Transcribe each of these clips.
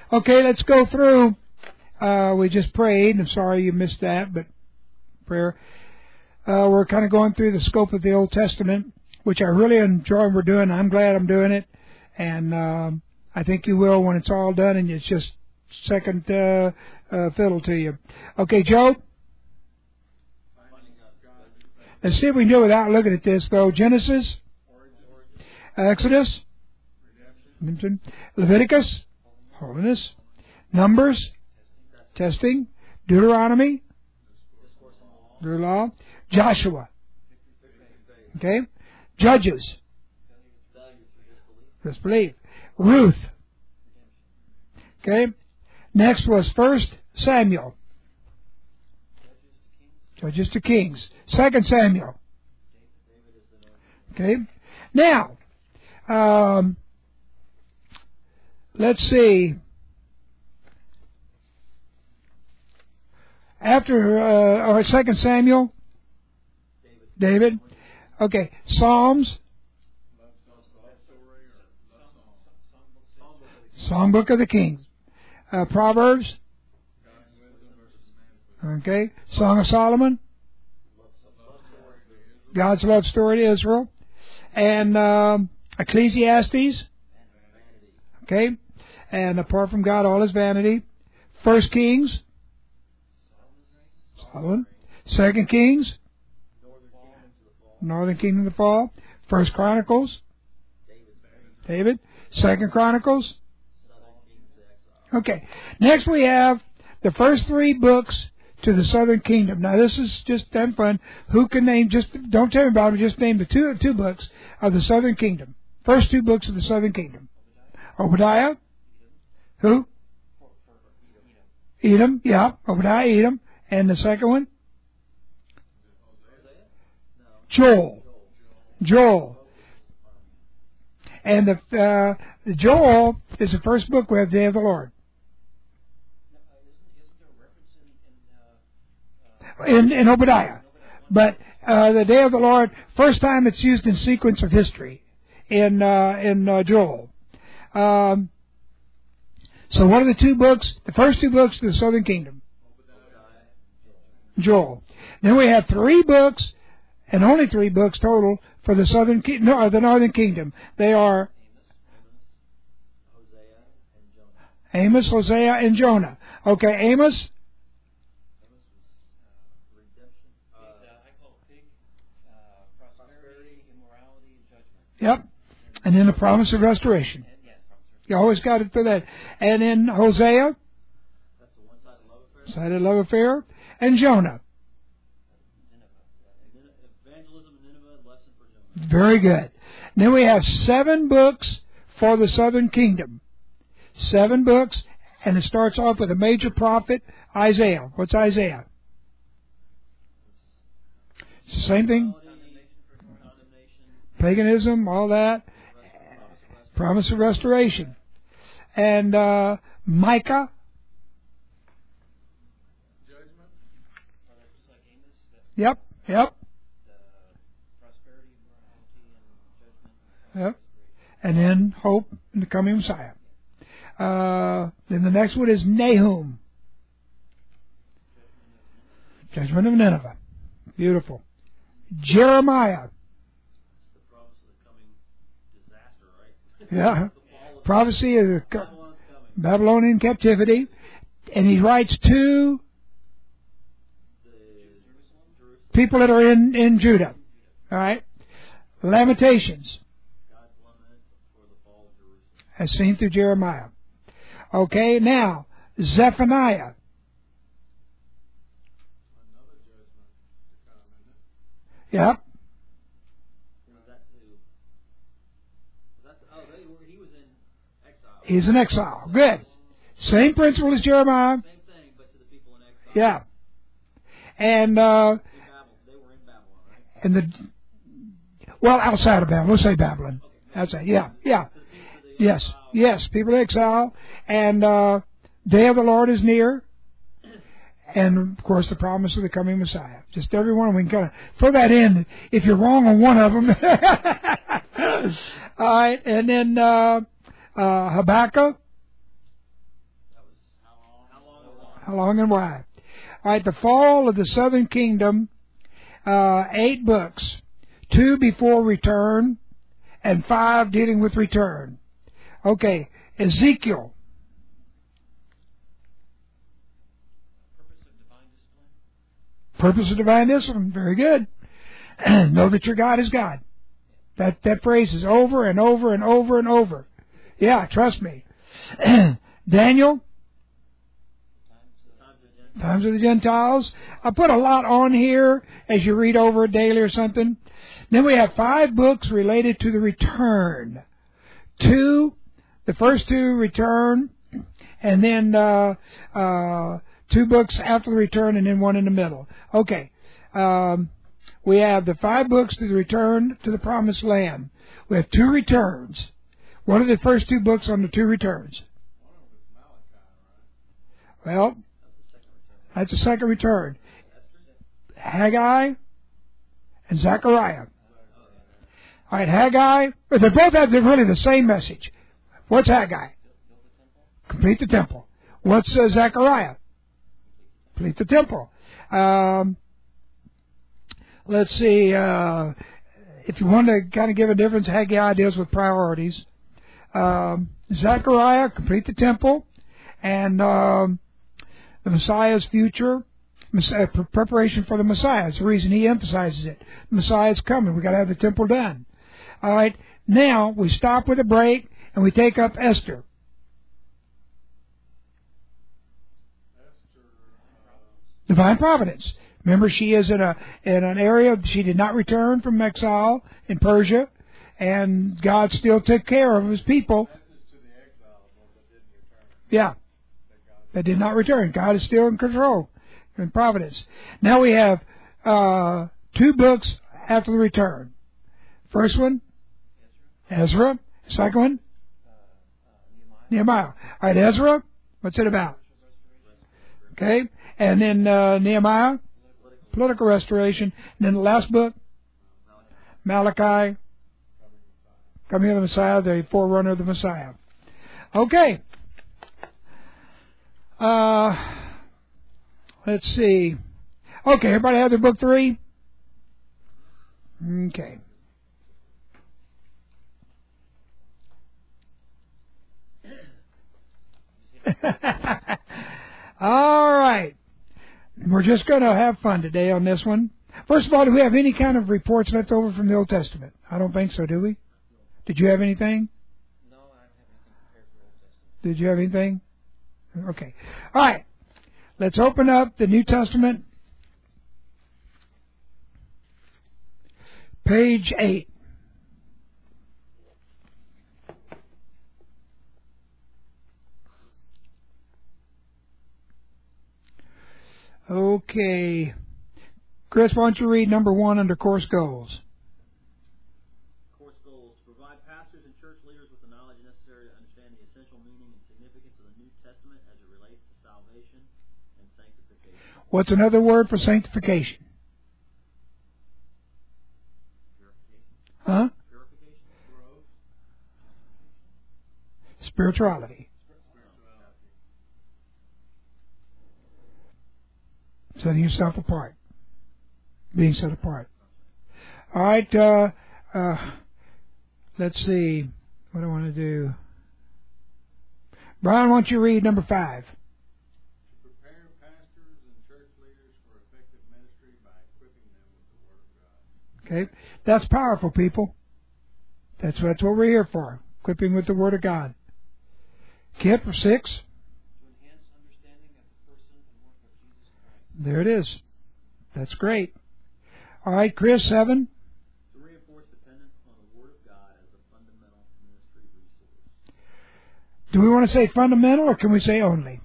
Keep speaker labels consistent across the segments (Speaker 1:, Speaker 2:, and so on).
Speaker 1: Okay, let's go through. We just prayed. I'm sorry you missed that, but prayer. We're kind of going through the scope of the Old Testament, which I really enjoy we're doing. I'm glad I'm doing it, and I think you will when it's all done, and it's just second fiddle to you. Okay, Joe? Let's see if we can do it without looking at this, though. Genesis, Exodus, Leviticus, holiness, Numbers, testing, Deuteronomy, law, Joshua, okay, Judges, disbelief, Ruth, okay. Next was 1 Samuel, Judges to Kings, 2 Samuel, okay. Now, let's see. After 2 Samuel, David. Okay, Psalms, Songbook of the Kings, Proverbs, okay, Song of Solomon, God's love story to Israel, and Ecclesiastes, okay, and apart from God, all is vanity. 1 Kings, Solomon, 2 Kings, Northern Kingdom of the Fall, 1 Chronicles, David, 2 Chronicles. Okay, next we have the first 3 books to the Southern Kingdom. Now this is just damn fun. Who can name, just don't tell me about them, just name the two books of the Southern Kingdom. First 2 books of the Southern Kingdom. Obadiah. Who? Edom, yeah, Obadiah, Edom. And the second one? Joel. And the Joel is the first book we have, Day of the Lord. In Obadiah. But the Day of the Lord, first time it's used in sequence of history in Joel. So what are the 2 books? The first 2 books of the Southern Kingdom. Joel. Then we have 3 books, and only 3 books total for the the Northern Kingdom. They are Amos, Hosea, and Jonah. Okay, Amos. Yep. And then the promise of restoration. You always got it for that. And in Hosea, one-sided love affair. And Jonah. Very good. Then we have 7 books for the Southern Kingdom. 7 books, and it starts off with a major prophet, Isaiah. What's Isaiah? It's the same thing. Paganism, all that. Promise of restoration. And Micah. Yep. And then hope in the coming Messiah. Then the next one is Nahum. Judgment of Nineveh. Beautiful. Jeremiah. Yeah. Prophecy of the Babylonian captivity. And he writes to people that are in Judah. All right. Lamentations. As seen through Jeremiah. Okay, now, Zephaniah. Yep. He's in exile. Good. Same principle as Jeremiah.
Speaker 2: Same thing, but to the people in exile.
Speaker 1: Yeah. And
Speaker 2: they were in Babylon, right?
Speaker 1: And well, outside of Babylon. We'll say Babylon.
Speaker 2: Okay.
Speaker 1: Outside. Yeah. Yes. People in exile. And Day of the Lord is near. And, of course, the promise of the coming Messiah. Just every one, we can kind of throw that in if you're wrong on one of them. All right. And then Habakkuk. long and wide. All right, the fall of the southern kingdom, 8 books, 2 before return, and 5 dealing with return. Okay, Ezekiel. Purpose of divine discipline. Very good. Know that your God is God. That phrase is over and over and over and over. Yeah, trust me. Daniel. Times of the Gentiles. I put a lot on here as you read over it daily or something. Then we have 5 books related to the return. 2, the first 2 return, and then 2 books after the return, and then 1 in the middle. Okay. We have the 5 books to the return to the promised land. We have 2 returns. What are the first 2 books on the 2 returns? Well, that's the second return. Haggai and Zechariah. All right, Haggai, but they both have really the same message. What's Haggai? Complete the temple. What's Zechariah? Complete the temple. Let's see, if you want to kind of give a difference, Haggai deals with priorities. Zechariah, complete the temple, and the Messiah's future, preparation for the Messiah. That's the reason he emphasizes it. The Messiah's coming. We've got to have the temple done. All right, now we stop with a break, and we take up Esther. Divine providence. Remember, she is in an area she did not return from exile in Persia, and God still took care of His people. Yeah, they did not return. God is still in control, in providence. Now we have 2 books after the return. First one, Ezra. Second one, Nehemiah. All right, Ezra. What's it about? Okay, and then Nehemiah. Political restoration. And then the last book, Malachi, coming of the Messiah, the forerunner of the Messiah. Okay. Let's see. Okay, everybody have their book 3? Okay. All right. We're just going to have fun today on this one. First of all, do we have any kind of reports left over from the Old Testament? I don't think so, do we? Did you have anything?
Speaker 2: No, I don't have anything prepared for Old Testament.
Speaker 1: Did you have anything? Okay. All right. Let's open up the New Testament. Page 8. Okay. Chris, why don't you read number 1 under course goals?
Speaker 2: Course goals: to provide pastors and church leaders with the knowledge necessary to understand the essential meaning and significance of the New Testament as it relates to salvation and sanctification.
Speaker 1: What's another word for sanctification?
Speaker 2: Purification.
Speaker 1: Huh?
Speaker 2: Purification. Growth.
Speaker 1: Spirituality. Setting yourself apart. Being set apart. All right. Let's see. What do I want to do? Brian, why don't you read number 5?
Speaker 3: To prepare pastors and church leaders for effective ministry by equipping them with the Word of God.
Speaker 1: Okay. That's powerful, people. That's what we're here for. Equipping with the Word of God. Kip, 6. There it is. That's great. All right, Chris, 7.
Speaker 2: To reinforce dependence on the Word of God as a fundamental ministry resource.
Speaker 1: Do we want to say fundamental or can we say only?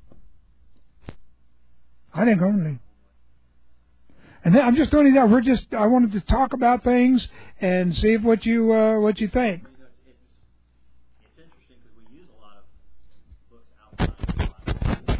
Speaker 1: I think only. And then I'm just throwing these out. I wanted to talk about things and see what you think.
Speaker 2: It's interesting because we use a lot of books outside of the Bible.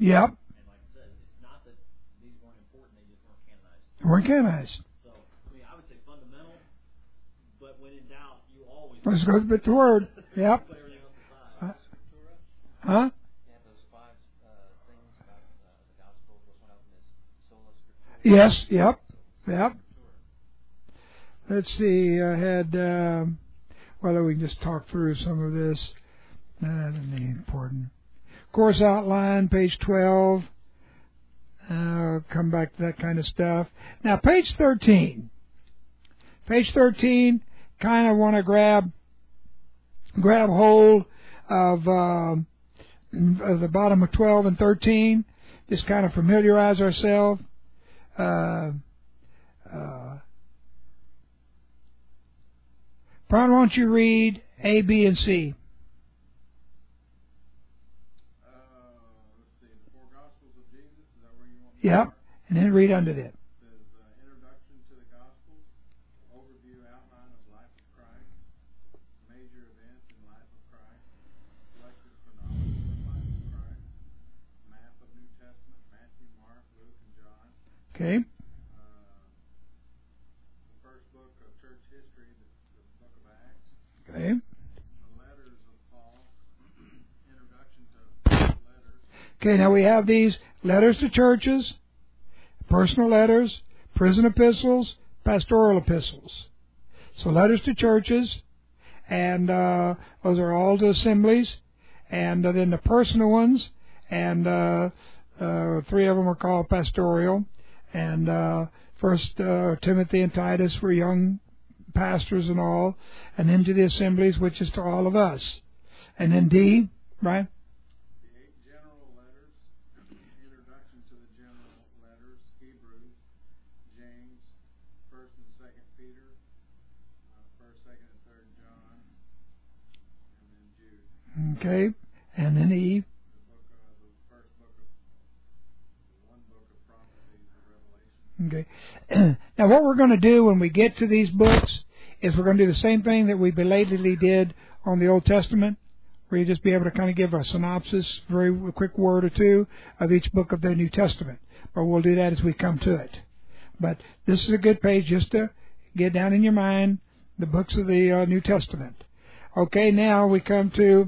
Speaker 1: Yep.
Speaker 2: And like it says, it's not that these weren't important; they just weren't canonized.
Speaker 1: Weren't canonized.
Speaker 2: So, I mean, I would say fundamental, but when in doubt, you always
Speaker 1: Let's go with the Word. Yep.
Speaker 2: put everything else aside.
Speaker 1: Huh?
Speaker 4: Yeah, those 5 things about the gospel. One of them is sola scriptura.
Speaker 1: Yes. Yep. Yep. Let's see. I had. Well, we can just talk through some of this. That isn't important. Course outline, page 12. Come back to that kind of stuff. Now, page 13. Page 13. Kind of want to grab hold of the bottom of 12 and 13. Just kind of familiarize ourselves. Brian, why don't you read A, B, and C?
Speaker 3: Let's see, the 4 Gospels of Jesus, is that where you want to
Speaker 1: Yep.
Speaker 3: start?
Speaker 1: And then read under that.
Speaker 3: It says, Introduction to the Gospels, Overview Outline of Life of Christ, Major Events in Life of Christ, Selected Chronology of Life of Christ, Map of New Testament, Matthew, Mark, Luke, and John.
Speaker 1: Okay.
Speaker 3: The first book of church history, the book of Acts.
Speaker 1: Okay.
Speaker 3: The letters of Paul, introduction to letters.
Speaker 1: Okay, now we have these letters to churches, personal letters, prison epistles, pastoral epistles. So letters to churches, and those are all to assemblies, and then the personal ones, and 3 of them are called pastoral, and First Timothy and Titus were young pastors and all, and then to the assemblies, which is to all of us. And then D, right?
Speaker 3: The 8 general letters, introduction to the general letters, Hebrews, James, 1st and 2nd Peter, 1st, 2nd, and 3rd John, and then Jude.
Speaker 1: Okay, and then E.
Speaker 3: The first book of, one book of prophecies, the Revelation.
Speaker 1: Okay. Now what we're going to do when we get to these books is we're going to do the same thing that we belatedly did on the Old Testament, where you just be able to kind of give a synopsis, very quick word or two of each book of the New Testament. But we'll do that as we come to it. But this is a good page just to get down in your mind the books of the New Testament. Okay, now we come to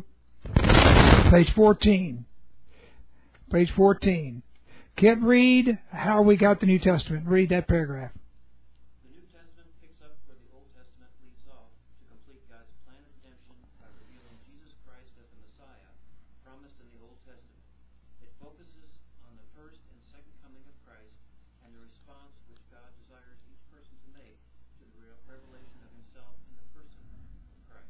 Speaker 1: page 14. Page 14. Kent, read how we got the New Testament. Read that paragraph.
Speaker 4: The New Testament picks up where the Old Testament leaves off to complete God's plan of redemption by revealing Jesus Christ as the Messiah promised in the Old Testament. It focuses on the first and second coming of Christ and the response which God desires each person to make to the revelation of himself in the person of Christ.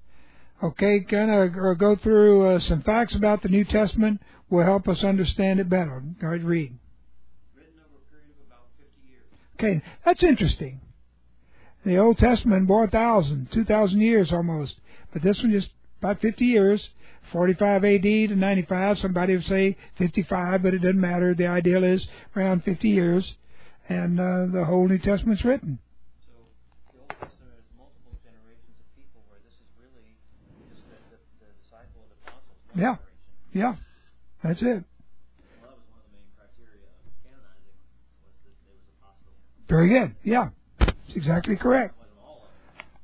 Speaker 1: Okay, gonna go through some facts about the New Testament will help us understand it better. All right, read.
Speaker 4: Written over a period of about 50 years.
Speaker 1: Okay, that's interesting. The Old Testament, 2,000 years almost. But this one just about 50 years, 45 AD to 95. Somebody would say 55, but it doesn't matter. The ideal is around 50 years. And the whole New Testament's written.
Speaker 4: So the Old Testament is multiple generations of people where this is really just the disciple of the apostles. One
Speaker 1: Yeah.
Speaker 4: generation.
Speaker 1: Yeah, that's it.
Speaker 2: Well, that was one of the main criteria of canonizing, was that they was apostle.
Speaker 1: Very good. Yeah, that's exactly correct.
Speaker 2: It wasn't all of them.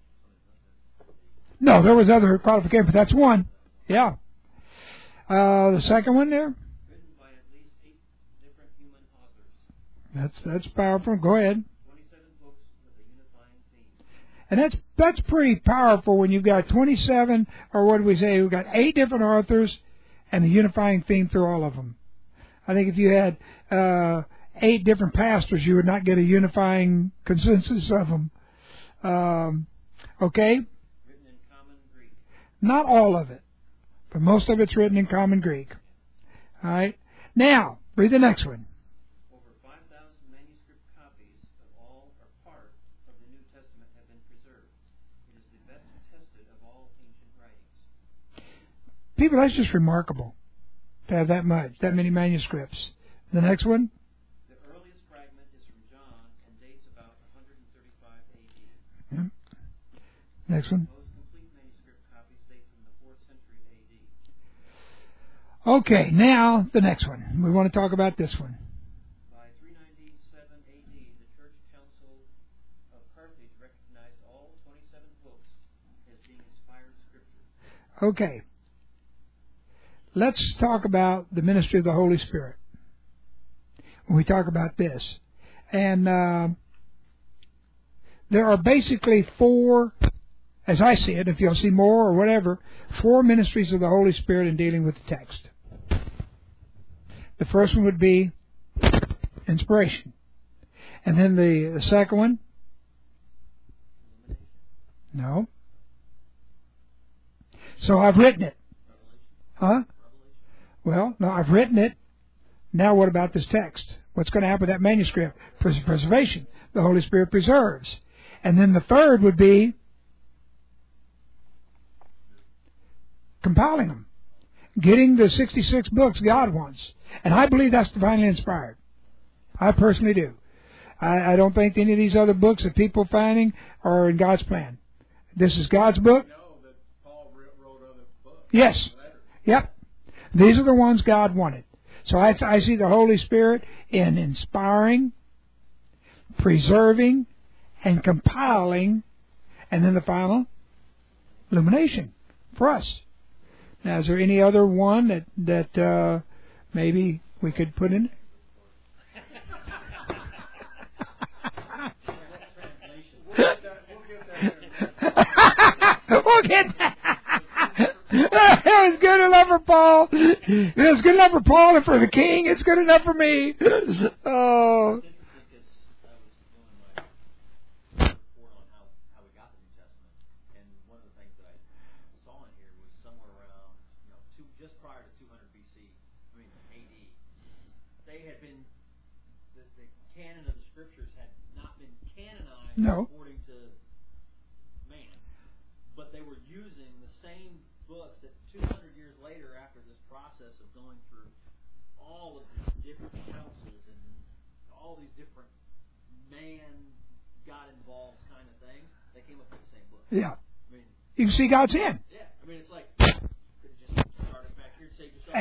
Speaker 1: No, there was other qualifications, but that's one. Yeah. The second one there?
Speaker 4: Written by at least 8 different human authors.
Speaker 1: That's powerful. Go ahead.
Speaker 4: 27 books with a unifying theme.
Speaker 1: And that's pretty powerful when you've got 27, or what do we say? We've got 8 different authors and a unifying theme through all of them. I think if you had 8 different pastors, you would not get a unifying consensus of them. Okay?
Speaker 4: Written in common Greek.
Speaker 1: Not all of it, but most of it's written in common Greek. All right? Now, read the next one.
Speaker 4: Over 5,000 manuscript copies of all or part of the New Testament have been preserved. It is the best tested of all ancient writings.
Speaker 1: People, that's just remarkable to have that many manuscripts. The next one?
Speaker 4: The earliest fragment is from John and dates about 135 AD.
Speaker 1: Yeah. Next one.
Speaker 4: Most complete manuscript copies date from the 4th century AD.
Speaker 1: Okay, now the next one. We want to talk about this one.
Speaker 4: By 397 AD, the Church Council of Carthage recognized all 27 books as being inspired Scripture.
Speaker 1: Okay. Let's talk about the ministry of the Holy Spirit when we talk about this. And there are basically four, as I see it, if you'll see more or whatever, four ministries of the Holy Spirit in dealing with the text. The first one would be inspiration. And then the second one? No. So I've written it. Huh? Well, no, I've written it. Now what about this text? What's going to happen with that manuscript? Preservation. The Holy Spirit preserves. And then the third would be compiling them. Getting the 66 books God wants. And I believe that's divinely inspired. I personally do. I don't think any of these other books that people are finding are in God's plan. This is God's book.
Speaker 3: We know that Paul wrote other books.
Speaker 1: Yes.
Speaker 3: Letters.
Speaker 1: Yep. These are the ones God wanted. So I see the Holy Spirit in inspiring, preserving, and compiling, and then the final illumination for us. Now, is there any other one that maybe we could put in? We'll get that. It was good enough for Paul. It was good enough for Paul, and for the king, it's good enough for me. Oh. No.
Speaker 2: According to man. But they were using the same books that 200 years later, after this process of going through all of these different councils and all these different man got involved kind of things, they came up with the same book.
Speaker 1: Yeah.
Speaker 2: I mean,
Speaker 1: you can see God's hand.
Speaker 2: Yeah. I mean, it's like, could have just started back here, saved yourself.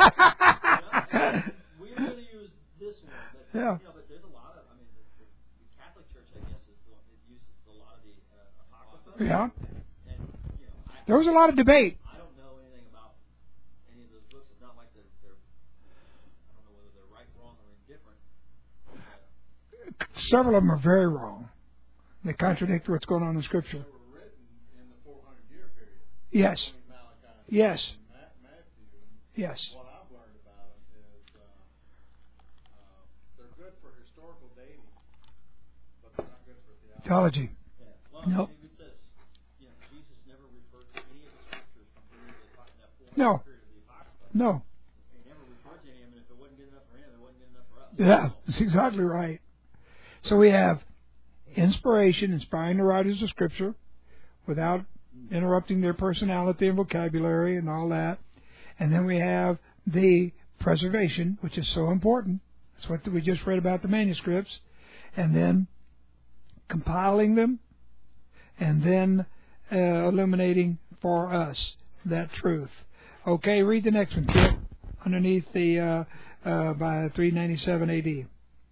Speaker 2: We're going to use this one. But,
Speaker 1: Yeah.
Speaker 2: You know, but there's a lot of, I mean, the Catholic Church, I guess, is the one that uses a lot of the Apocrypha.
Speaker 1: Yeah.
Speaker 2: And, you know,
Speaker 1: There was a lot of debate.
Speaker 2: I don't know anything about any of those books. It's not like they're I don't know whether they're right, wrong, or indifferent.
Speaker 1: Several of them are very wrong. They contradict what's going on in Scripture.
Speaker 3: They were written in the 400-year period.
Speaker 1: Yes.
Speaker 3: Between Malachi
Speaker 1: Yes.
Speaker 3: and Matthew.
Speaker 1: Yes.
Speaker 3: What I've learned about them is they're good for historical dating, but they're not good for theology.
Speaker 1: Theology.
Speaker 2: Yeah. Well,
Speaker 1: Nope.
Speaker 2: it says, you know, Jesus never referred to any of the scriptures from any of that 400
Speaker 1: No.
Speaker 2: period of the Apocrypha.
Speaker 1: No.
Speaker 2: He never referred to any of them, and if it wasn't good enough for him, it wasn't good enough for us.
Speaker 1: Yeah, that's exactly right. So we have inspiration, inspiring the writers of Scripture without interrupting their personality and vocabulary and all that. And then we have the preservation, which is so important. That's what we just read about the manuscripts. And then compiling them, and then illuminating for us that truth. Okay, read the next one, Kit, underneath the by 397 AD.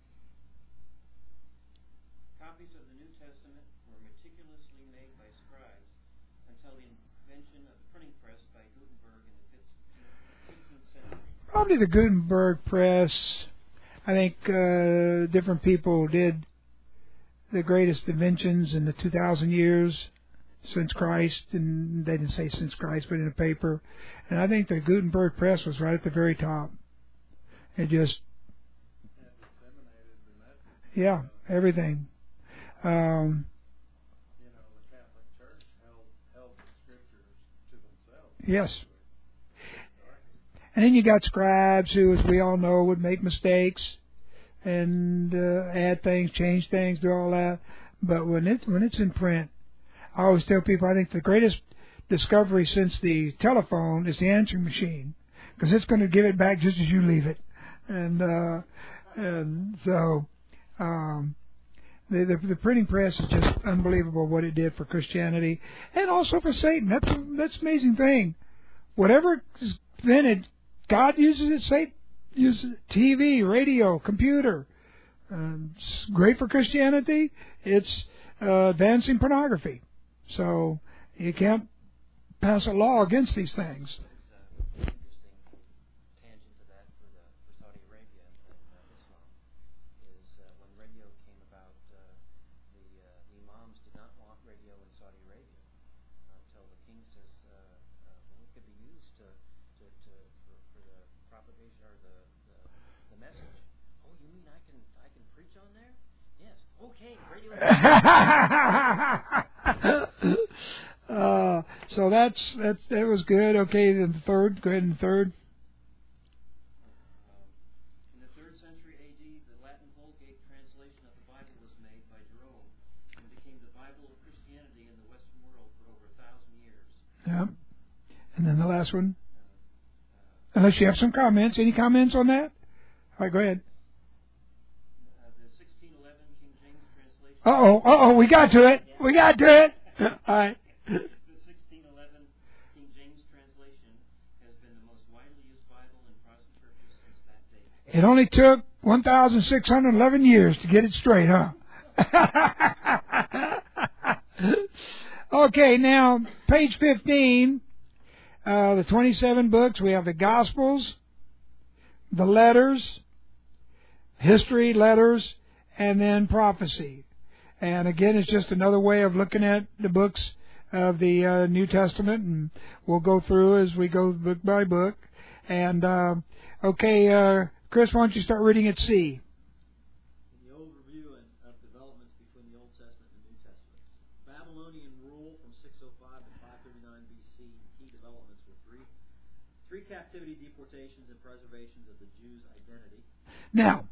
Speaker 4: Copies of the New Testament were meticulously made by scribes until the invention of the printing press by Gutenberg in the 15th century.
Speaker 1: Probably the Gutenberg press. I think different people did the greatest inventions in the 2,000 years since Christ, and they didn't say since Christ, but in a paper. And I think the Gutenberg press was right at the very top. It just,
Speaker 3: And disseminated the message.
Speaker 1: yeah, everything.
Speaker 3: You know, the Catholic Church held the scriptures to themselves.
Speaker 1: Yes. And then you got scribes who, as we all know, would make mistakes and add things, change things, do all that. But when it's in print, I always tell people I think the greatest discovery since the telephone is the answering machine, because it's going to give it back just as you leave it. And so the printing press is just unbelievable what it did for Christianity and also for Satan. That's an amazing thing. Whatever is invented God uses it. Satan uses it. TV, radio, computer. It's great for Christianity. It's advancing pornography. So you can't pass a law against these things.
Speaker 4: Interesting tangent to that for Saudi Arabia and Islam is when radio came about, the imams did not want radio in Saudi Arabia until the king says, well, it could be used for the propagation or the message. Oh, you mean I can preach on there? Yes. Okay, radio.
Speaker 1: So that was good. Okay, then the third. Go ahead and the third.
Speaker 4: In the 3rd century A.D., the Latin Vulgate translation of the Bible was made by Jerome and became the Bible of Christianity in the Western world for over 1,000 years.
Speaker 1: Yeah. And then the last one. Unless you have some comments. Any comments on that? All right, go ahead.
Speaker 4: The 1611 King James translation.
Speaker 1: We got to it. We got to it. All right.
Speaker 4: The 1611 King James translation has been the most widely used Bible in Protestant churches since that date.
Speaker 1: It only took 1,611 years to get it straight, huh? Okay, now, page 15, the 27 books, we have the Gospels, the letters, history, letters, and then prophecy. And again, it's just another way of looking at the books of the New Testament, and we'll go through as we go book by book. And, Chris, why don't you start reading at C?
Speaker 2: The overview of developments between the Old Testament and the New Testament. Babylonian rule from 605 to 539 BC. Key developments were three captivity, deportations, and preservations of the Jews' identity.
Speaker 1: Now,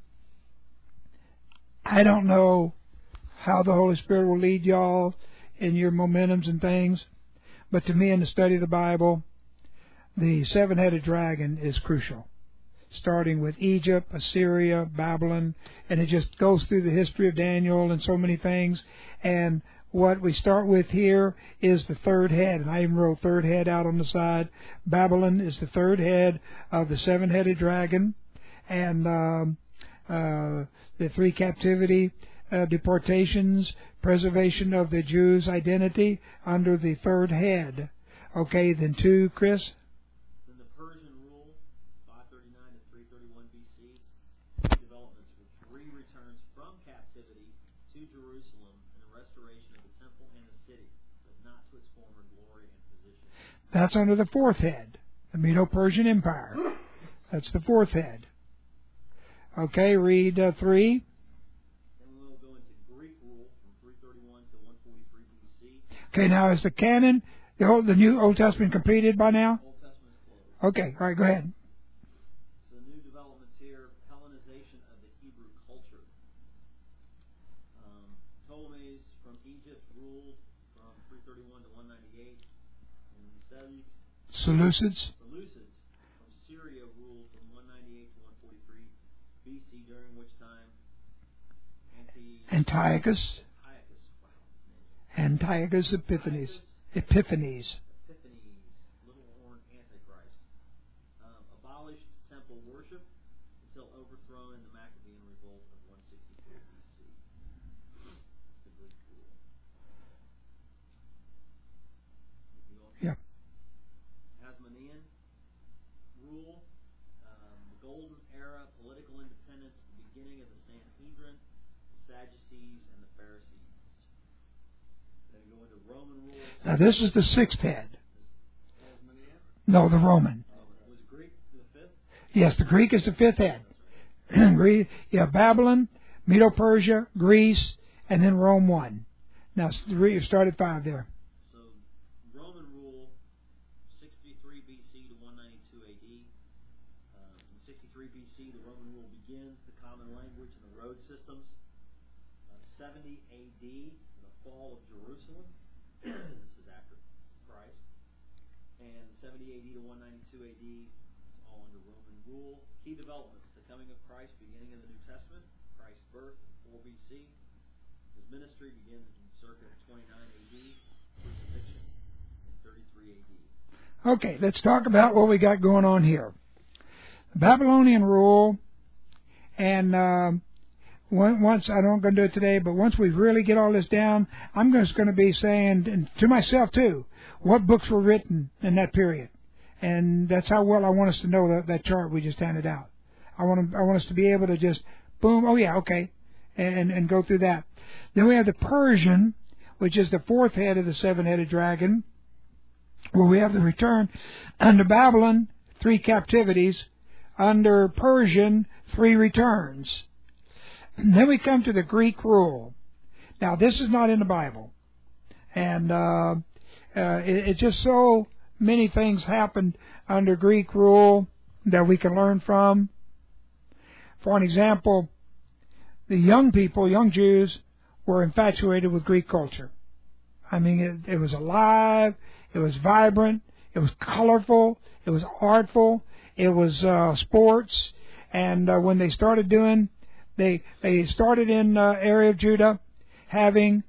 Speaker 1: I don't know how the Holy Spirit will lead y'all in your momentums and things, but to me in the study of the Bible, the seven-headed dragon is crucial, starting with Egypt, Assyria, Babylon, and it just goes through the history of Daniel and so many things. And what we start with here is the third head, and I even wrote third head out on the side. Babylon is the third head of the seven-headed dragon, and the three captivity, deportations, preservation of the Jews' identity under the third head. Okay, then 2, Chris?
Speaker 2: Then the Persian rule, 539 to 331 BC. Key developments were 3 returns from captivity to Jerusalem and a restoration of the temple and the city, but not to its former glory and position.
Speaker 1: That's under the fourth head, the Medo-Persian Empire. That's the fourth head. Okay, read 3. Okay, now is the canon, the New Old Testament completed by now?
Speaker 2: Old Testament is closed.
Speaker 1: Okay, all right, go ahead.
Speaker 2: So new developments here, Hellenization of the Hebrew culture. Ptolemies from Egypt ruled from 331 to 198. And
Speaker 1: Seleucids
Speaker 2: from Syria ruled from 198 to 143 BC, during which time
Speaker 1: Antiochus Epiphanes,
Speaker 2: little horn Antichrist, abolished temple worship until overthrown in the Maccabean revolt of 164 BC. The Greek rule.
Speaker 1: Yeah.
Speaker 2: Hasmonean rule, the Golden Era, political independence, the beginning of the Sanhedrin, the Sadducees, and the Pharisees. Then go into Roman rule.
Speaker 1: Now this is the sixth head. No, the Roman.
Speaker 2: Was Greek the fifth?
Speaker 1: Yes, the Greek is the fifth head. Greece, Babylon, Medo-Persia, Greece, and then Rome 1. Now you start at 5 there.
Speaker 2: So Roman rule, 63 BC to 192 AD. In 63 BC, the Roman rule begins, the common language and the road systems. 70 AD, the fall of Jerusalem. This is after Christ. And 70 AD to 192 AD, it's all under Roman rule. Key developments, the coming of Christ, beginning of the New Testament, Christ's birth, 4 BC. His ministry begins in circa 29 AD, crucifixion in 33 AD.
Speaker 1: Okay, let's talk about what we got going on here. Babylonian rule, and once, I don't going to do it today, but once we really get all this down, I'm just going to be saying, and to myself too, what books were written in that period. And that's how well I want us to know that chart we just handed out. I want us to be able to just, boom, oh yeah, okay, and go through that. Then we have the Persian, which is the fourth head of the seven-headed dragon, where we have the return. Under Babylon, 3 captivities. Under Persian, 3 returns. And then we come to the Greek rule. Now, this is not in the Bible. And it's just so many things happened under Greek rule that we can learn from. For an example, the young people, young Jews, were infatuated with Greek culture. I mean, it was alive, it was vibrant, it was colorful, it was artful, it was sports. And when they started doing, they started in area of Judah having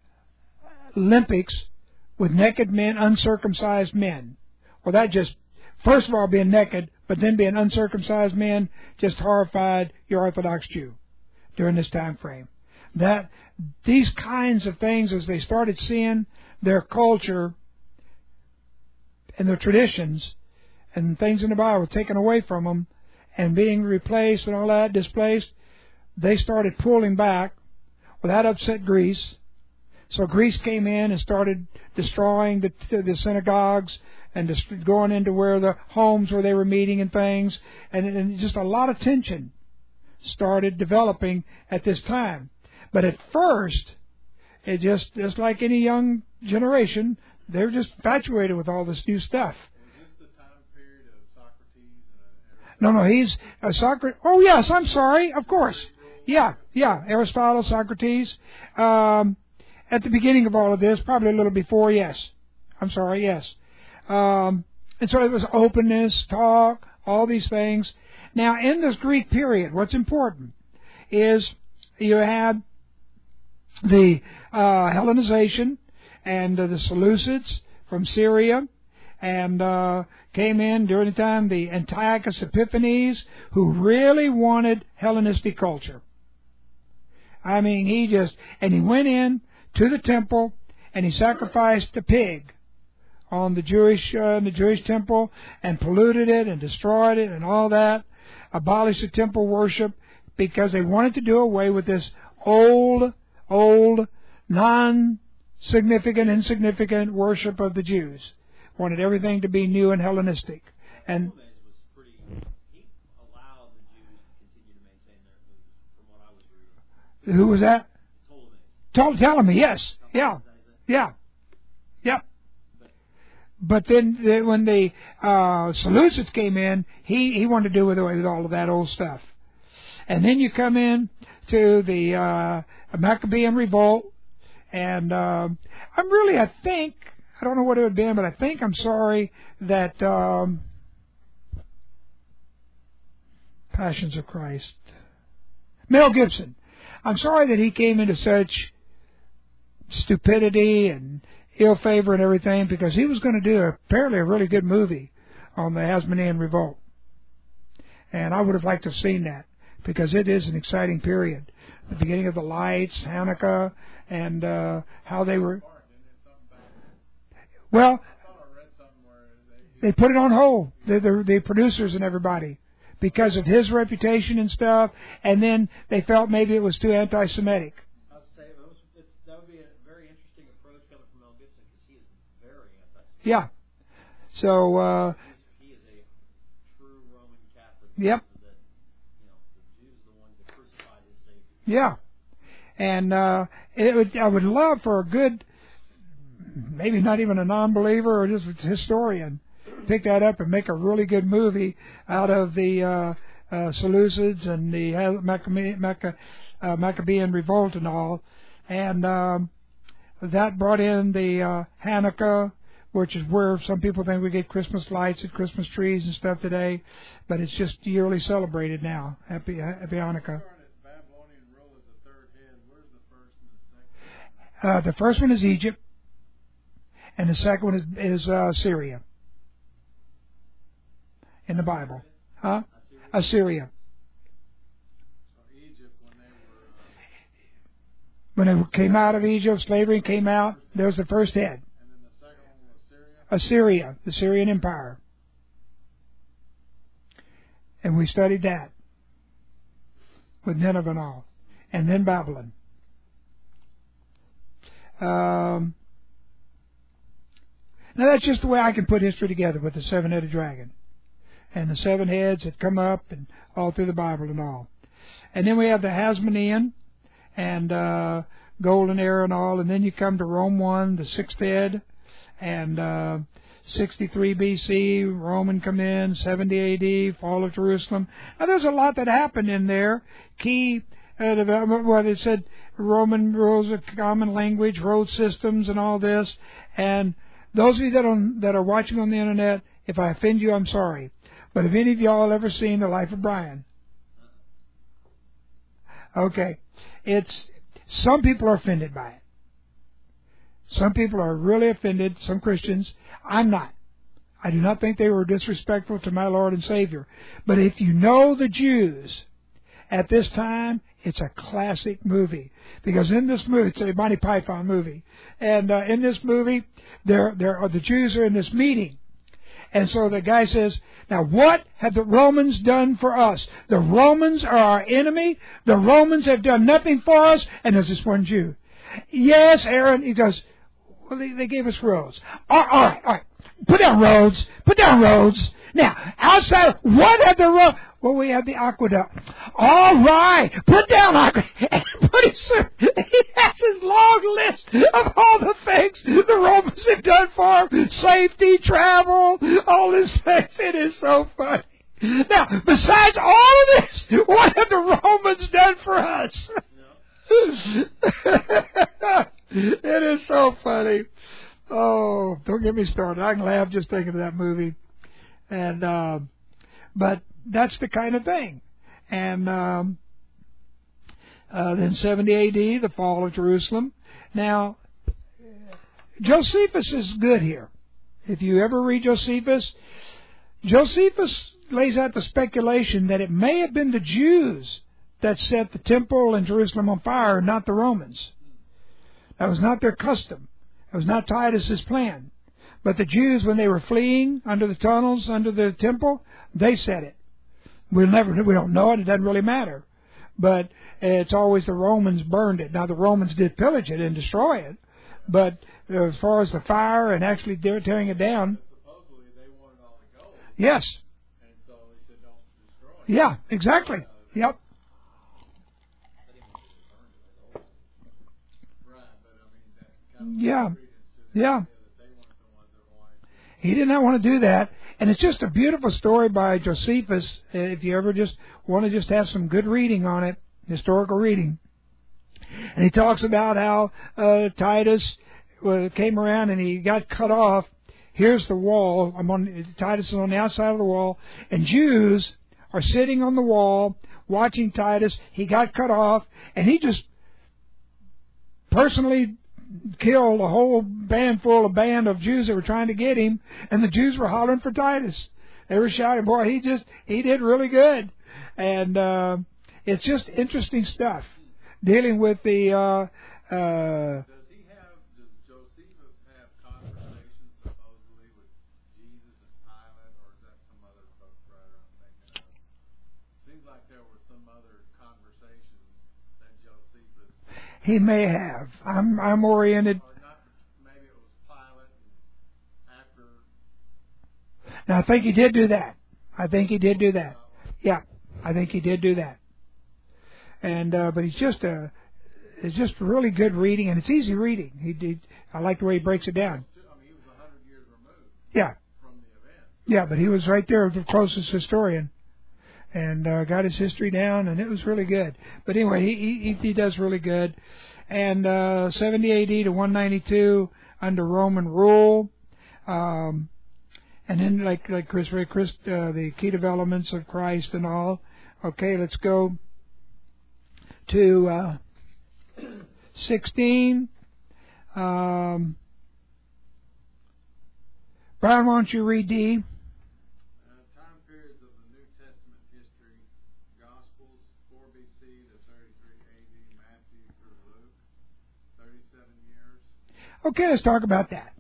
Speaker 1: Olympics with naked men, uncircumcised men. Well, that just, first of all, being naked, but then being uncircumcised men, just horrified your Orthodox Jew during this time frame. That these kinds of things, as they started seeing their culture and their traditions and things in the Bible taken away from them and being replaced and all that, displaced, they started pulling back. Well, that upset Greece. So Greece came in and started destroying the synagogues and going into where the homes where they were meeting and things. And just a lot of tension started developing at this time. But at first, it just like any young generation, they're just infatuated with all this new stuff.
Speaker 3: Was this the time period of Socrates?
Speaker 1: No, he's Socrates. Oh, yes, I'm sorry. Of course. Yeah, Aristotle, Socrates. At the beginning of all of this, probably a little before, yes. I'm sorry, yes. And so it was openness, talk, all these things. Now, in this Greek period, what's important is you had the Hellenization and the Seleucids from Syria, and came in during the time the Antiochus Epiphanes, who really wanted Hellenistic culture. I mean, he went in to the temple and he sacrificed a pig on the Jewish temple and polluted it and destroyed it and all that, abolished the temple worship because they wanted to do away with this old, non-significant, insignificant worship of the Jews. Wanted everything to be new and Hellenistic. And
Speaker 2: he allowed the Jews to continue to maintain their beliefs, from what I was reading.
Speaker 1: Who was that?
Speaker 2: Ptolemy.
Speaker 1: Yes. Yeah. But then when the Seleucids came in, he wanted to do away with all of that old stuff. And then you come in to the Maccabean revolt, and I think, I don't know what it would have been, but I think I'm sorry that Passions of Christ. Mel Gibson. I'm sorry that he came into such stupidity and ill favor and everything, because he was going to do apparently a really good movie on the Hasmonean revolt. And I would have liked to have seen that, because it is an exciting period. The beginning of the lights, Hanukkah, and how they were... Well, they put it on hold, the producers and everybody, because of his reputation and stuff, and then they felt maybe it was too anti-Semitic.
Speaker 2: I was say that would be a very interesting approach coming from Mel Gibson, because he is very anti-Semitic.
Speaker 1: Yeah. So
Speaker 2: he is a true Roman Catholic.
Speaker 1: Yep.
Speaker 2: That, the Jews are the ones that crucified his Savior.
Speaker 1: Yeah. And I would love for a good, maybe not even a non-believer or just a historian, pick that up and make a really good movie out of the Seleucids and the Maccabean revolt and all. And that brought in the Hanukkah, which is where some people think we get Christmas lights and Christmas trees and stuff today, but it's just yearly celebrated now. Happy Hanukkah. The first one is Egypt, and the second one is Syria in the Bible. Huh? Assyria.
Speaker 3: So Egypt, when they
Speaker 1: When they came out of Egypt, slavery came out, there was the first head.
Speaker 3: and then the second one was Syria.
Speaker 1: Assyria, the Syrian Empire. And we studied that with Nineveh and all. And then Babylon. Now that's just the way I can put history together with the seven-headed dragon. And the seven heads that come up and all through the Bible and all. And then we have the Hasmonean and golden era and all. And then you come to Rome 1, the sixth head. And 63 BC, Roman come in, 70 AD, fall of Jerusalem. Now there's a lot that happened in there. Key development, what it said, Roman rules of common language, road systems, and all this. And those of you that are watching on the internet, if I offend you, I'm sorry. But have any of y'all ever seen The Life of Brian? Okay. Some people are offended by it. Some people are really offended, some Christians. I'm not. I do not think they were disrespectful to my Lord and Savior. But if you know the Jews at this time, it's a classic movie. Because in this movie, it's a Monty Python movie. And in this movie, the Jews are in this meeting. And so the guy says, now what have the Romans done for us? The Romans are our enemy. The Romans have done nothing for us. And there's this one Jew. Yes, Aaron. He goes, well, they gave us roads. All right. Put down roads. Now, outside, what have the roads? Well, we have the aqueduct. All right. Put down aqueduct. And pretty soon, he has his long list of all the things the Romans have done for him. Safety, travel, all these things. It is so funny. Now, besides all of this, what have the Romans done for us? It is so funny. Oh, don't get me started. I can laugh just thinking of that movie. And but that's the kind of thing. And then 70 A.D., the fall of Jerusalem. Now, Josephus is good here. If you ever read Josephus lays out the speculation that it may have been the Jews that set the temple in Jerusalem on fire, not the Romans. That was not their custom. That was not Titus's plan. But the Jews, when they were fleeing under the tunnels, under the temple, they set it. We don't know it. It doesn't really matter. But it's always the Romans burned it. Now, the Romans did pillage it and destroy it. But as far as the fire and actually tearing it down.
Speaker 3: Supposedly they wanted all the gold.
Speaker 1: Yes.
Speaker 3: And so they said, don't destroy it.
Speaker 1: Yeah, exactly. Yep.
Speaker 3: Right, but I mean, that kind of
Speaker 1: Yeah.
Speaker 3: credence to the
Speaker 1: Yeah.
Speaker 3: idea that they weren't the ones that wanted.
Speaker 1: He did not want to do that. And it's just a beautiful story by Josephus. If you ever just want to just have some good reading on it, historical reading. And he talks about how Titus came around and he got cut off. Here's the wall. Titus is on the outside of the wall. And Jews are sitting on the wall watching Titus. He got cut off. And he just personally killed a whole band of Jews that were trying to get him, and the Jews were hollering for Titus. They were shouting, boy, he did really good. And it's just interesting stuff dealing with the
Speaker 3: Does Josephus have conversations supposedly with Jesus and Pilate, or is that some other folks right around making it up? Seems like there were some other conversations that Josephus,
Speaker 1: he may have. I'm oriented.
Speaker 3: or not, maybe it was Pilate and after.
Speaker 1: Now I think he did do that. Yeah, I think he did do that. And but it's just really good reading, and it's easy reading. I like the way he breaks it down.
Speaker 3: I mean, he was 100 years removed
Speaker 1: Yeah,
Speaker 3: from the event.
Speaker 1: yeah, but he was right there, the closest historian, and got his history down, and it was really good. But anyway, he does really good. And 70 A.D. to 192 under Roman rule. And then like Chris, the key developments of Christ and all. Okay, let's go to 16. Brian, why don't you read D?
Speaker 3: Time periods of the New Testament history
Speaker 1: Okay, let's talk about that.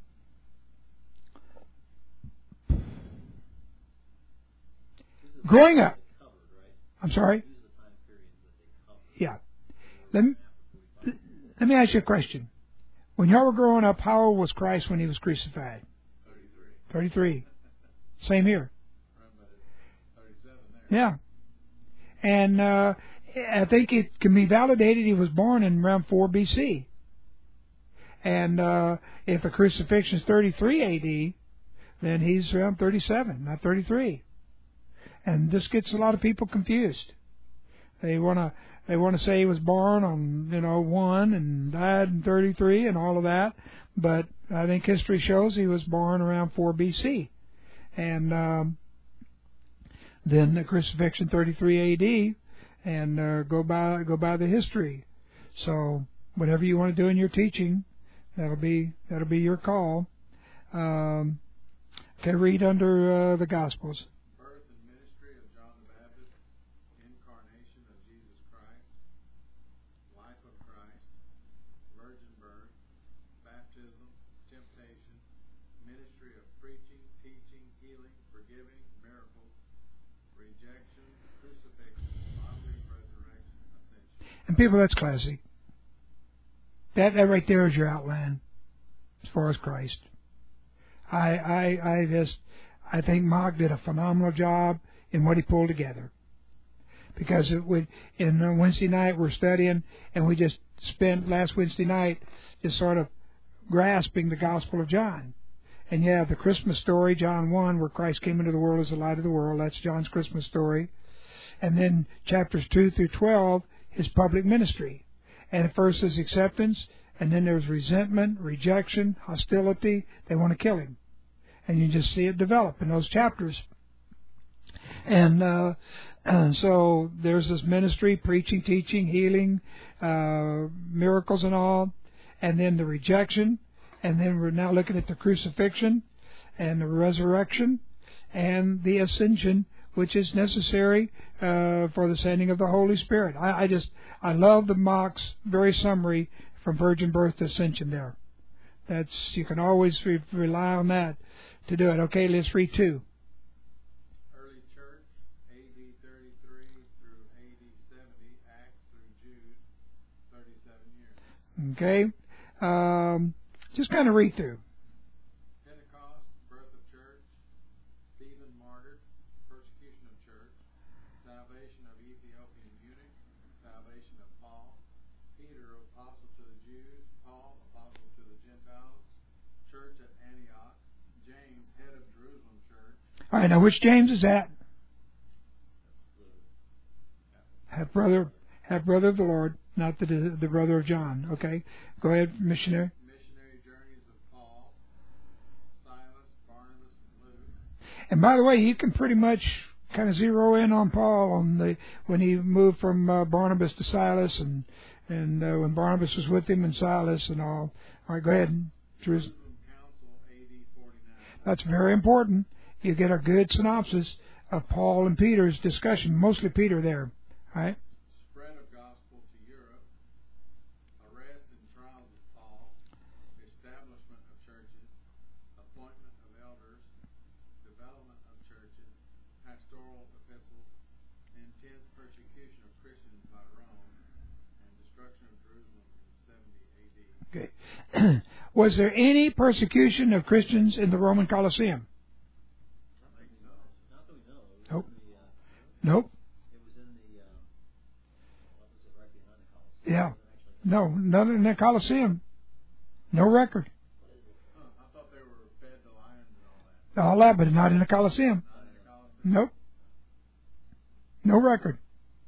Speaker 1: Growing up. I'm sorry? Yeah. Let me ask you a question. When y'all were growing up, how old was Christ when he was crucified? 33. Same here. Yeah. And I think it can be validated he was born in around 4 BC. And if the crucifixion is 33 AD, then he's around 37, not 33. And this gets a lot of people confused. They want to say he was born on 1 and died in 33 and all of that, but I think history shows he was born around 4 BC, and then the crucifixion 33 AD, and go by the history. So whatever you want to do in your teaching, that'll be your call. Okay, read under the Gospels. And people, that's classic. That right there is your outline as far as Christ. I think Mark did a phenomenal job in what he pulled together. Because in Wednesday night we're studying, and we just spent last Wednesday night just sort of grasping the Gospel of John. And you have the Christmas story, John 1, where Christ came into the world as the light of the world. That's John's Christmas story. And then chapters 2 through 12, his public ministry. And at first his acceptance, and then there's resentment, rejection, hostility. They want to kill him. And you just see it develop in those chapters. And so there's this ministry, preaching, teaching, healing, miracles and all. And then the rejection. And then we're now looking at the crucifixion and the resurrection and the ascension, which is necessary for the sending of the Holy Spirit. I love the Mock's very summary from virgin birth to ascension there. You can always rely on that to do it. Okay, let's read 2.
Speaker 3: Early church, AD 33 through AD 70, Acts through Jude, 37 years.
Speaker 1: Okay, just kind of read through.
Speaker 3: Pentecost, birth of church, Stephen martyred, persecution of church, salvation of Ethiopian eunuch, salvation of Paul, Peter, apostle to the Jews, Paul, apostle to the Gentiles, church at Antioch, James, head of Jerusalem church.
Speaker 1: All right, now which James is that? Half brother of the Lord, not the brother of John. Okay, go ahead, missionary.
Speaker 3: Missionary journeys of Paul, Silas, Barnabas, and Luke.
Speaker 1: And by the way, you can pretty much kind of zero in on Paul when he moved from Barnabas to Silas, and when Barnabas was with him and Silas and all. All right, go ahead, Jerusalem.
Speaker 3: Council, AD 49.
Speaker 1: That's very important. You get a good synopsis of Paul and Peter's discussion, mostly Peter there. All right.
Speaker 3: Spread of gospel to Europe, arrest and trials of Paul, establishment of churches, appointment of elders, development of churches, pastoral epistles, intense persecution of Christians by Rome, and destruction of Jerusalem in 70 AD.
Speaker 1: Okay. Was there any persecution of Christians in the Roman Colosseum?
Speaker 3: I think so.
Speaker 2: Not that we know.
Speaker 1: Nope. Nope.
Speaker 2: It was in the, what was it, right behind the Colosseum?
Speaker 1: Yeah. No, none in the Colosseum. No record.
Speaker 3: I thought they were fed to lions and all that.
Speaker 1: All that, but not in the Colosseum.
Speaker 3: Not in the Colosseum.
Speaker 1: Nope. No record.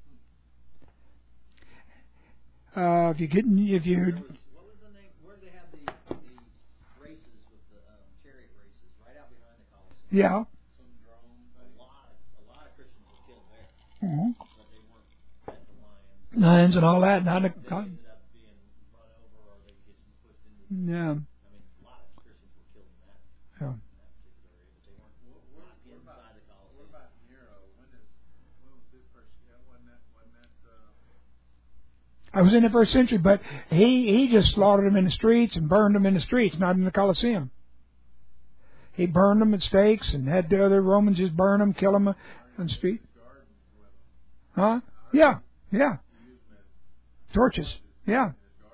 Speaker 1: If you
Speaker 2: What was the name? Where they had the races with the chariot races? Right out behind the Colosseum.
Speaker 1: yeah.
Speaker 3: Some drone
Speaker 2: A
Speaker 3: thing.
Speaker 2: lot of Christians were killed there,
Speaker 1: Mm-hmm.
Speaker 2: but they weren't fed to lions.
Speaker 1: Lions and all that. Not in
Speaker 2: They
Speaker 1: the,
Speaker 2: ended up being run over, or they get pushed into.
Speaker 1: yeah.
Speaker 2: I mean, a lot of Christians were killed in that
Speaker 1: Yeah.
Speaker 2: particular area, but they weren't not inside the
Speaker 3: What
Speaker 2: Colosseum.
Speaker 3: about Nero? When was his first? Wasn't that?
Speaker 1: I was in the first century, but he just slaughtered them in the streets and burned them in the streets, not in the Colosseum. He burned them at stakes and had the other Romans just burn them, kill them on the street. Huh? Yeah, yeah. Torches. Yeah.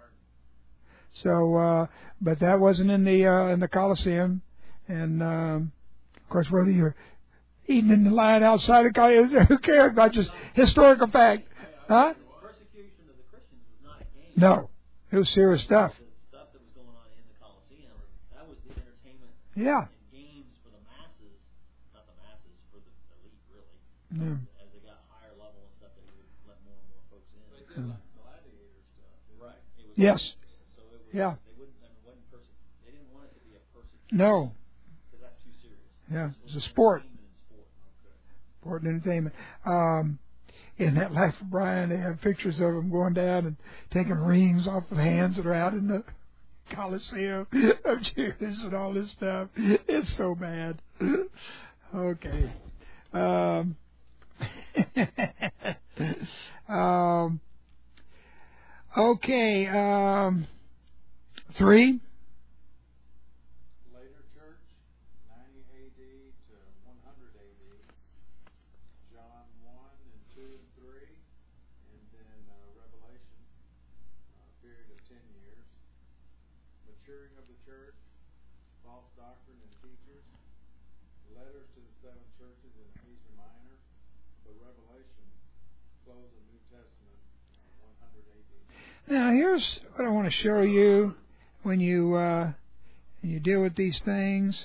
Speaker 1: So, but that wasn't in the Colosseum, and of course, whether you're eating in the line outside the Colosseum, who cares about just historical fact? Huh?
Speaker 2: Persecution of the Christians was not a game.
Speaker 1: No, it was serious stuff.
Speaker 2: The stuff that was going on in the Colosseum, that was the entertainment
Speaker 1: Yeah.
Speaker 2: and games for the masses, not the masses, for the elite, really.
Speaker 1: Yeah.
Speaker 2: As they got higher level and stuff, they would let more and more folks in.
Speaker 3: They did like gladiator stuff.
Speaker 2: Right. It was
Speaker 1: Yes.
Speaker 2: So it was,
Speaker 1: Yeah.
Speaker 2: they wouldn't, I mean, wasn't they didn't want it to be a persecution.
Speaker 1: No.
Speaker 2: Because that's too serious.
Speaker 1: Yeah, it's a sport.
Speaker 2: Entertainment and sport.
Speaker 1: Sport and entertainment. In that Life of Brian, they have pictures of them going down and taking rings off of hands that are out in the Colosseum of Judas and all this stuff. It's so bad. Okay. Okay. 3.
Speaker 3: Later church, 90 AD to 100 AD. John 1 and 2 and 3. And then Revelation, period of 10 years. Maturing of the church, false doctrine and teachers. Letters to the 7 churches in Asia Minor. The Revelation, close of New Testament, 100 AD.
Speaker 1: Now, here's what I want to show you when you deal with these things.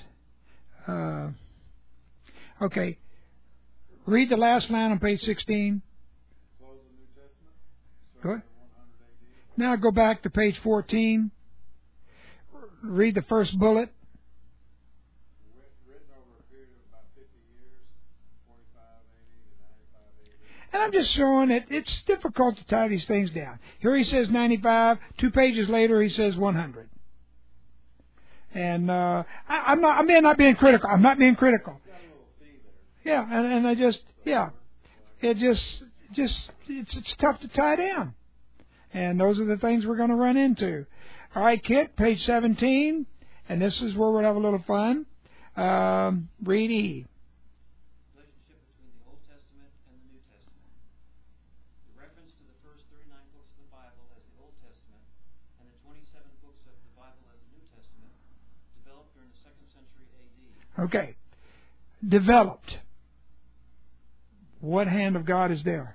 Speaker 1: Okay. Read the last line on page 16.
Speaker 3: Close of New Testament,
Speaker 1: Go ahead.
Speaker 3: 100 AD.
Speaker 1: Now go back to page 14. Read the first bullet.
Speaker 3: Written over a period of about 50 years, 45 AD to 95 AD.
Speaker 1: And I'm just showing that it's difficult to tie these things down. Here he says 95. 2 pages later he says 100. And I'm not being critical. I'm not being critical.
Speaker 3: Got a little C there.
Speaker 1: Yeah, and I just, yeah, it just it's tough to tie down. And those are the things we're going to run into. All right, Kit, page 17, and this is where we'll have a little fun. Read E.
Speaker 4: Relationship between the Old Testament and the New Testament. The reference to the first 39 books of the Bible as the Old Testament and the 27 books of the Bible as the New Testament developed during the 2nd century AD.
Speaker 1: Okay, developed. What hand of God is there?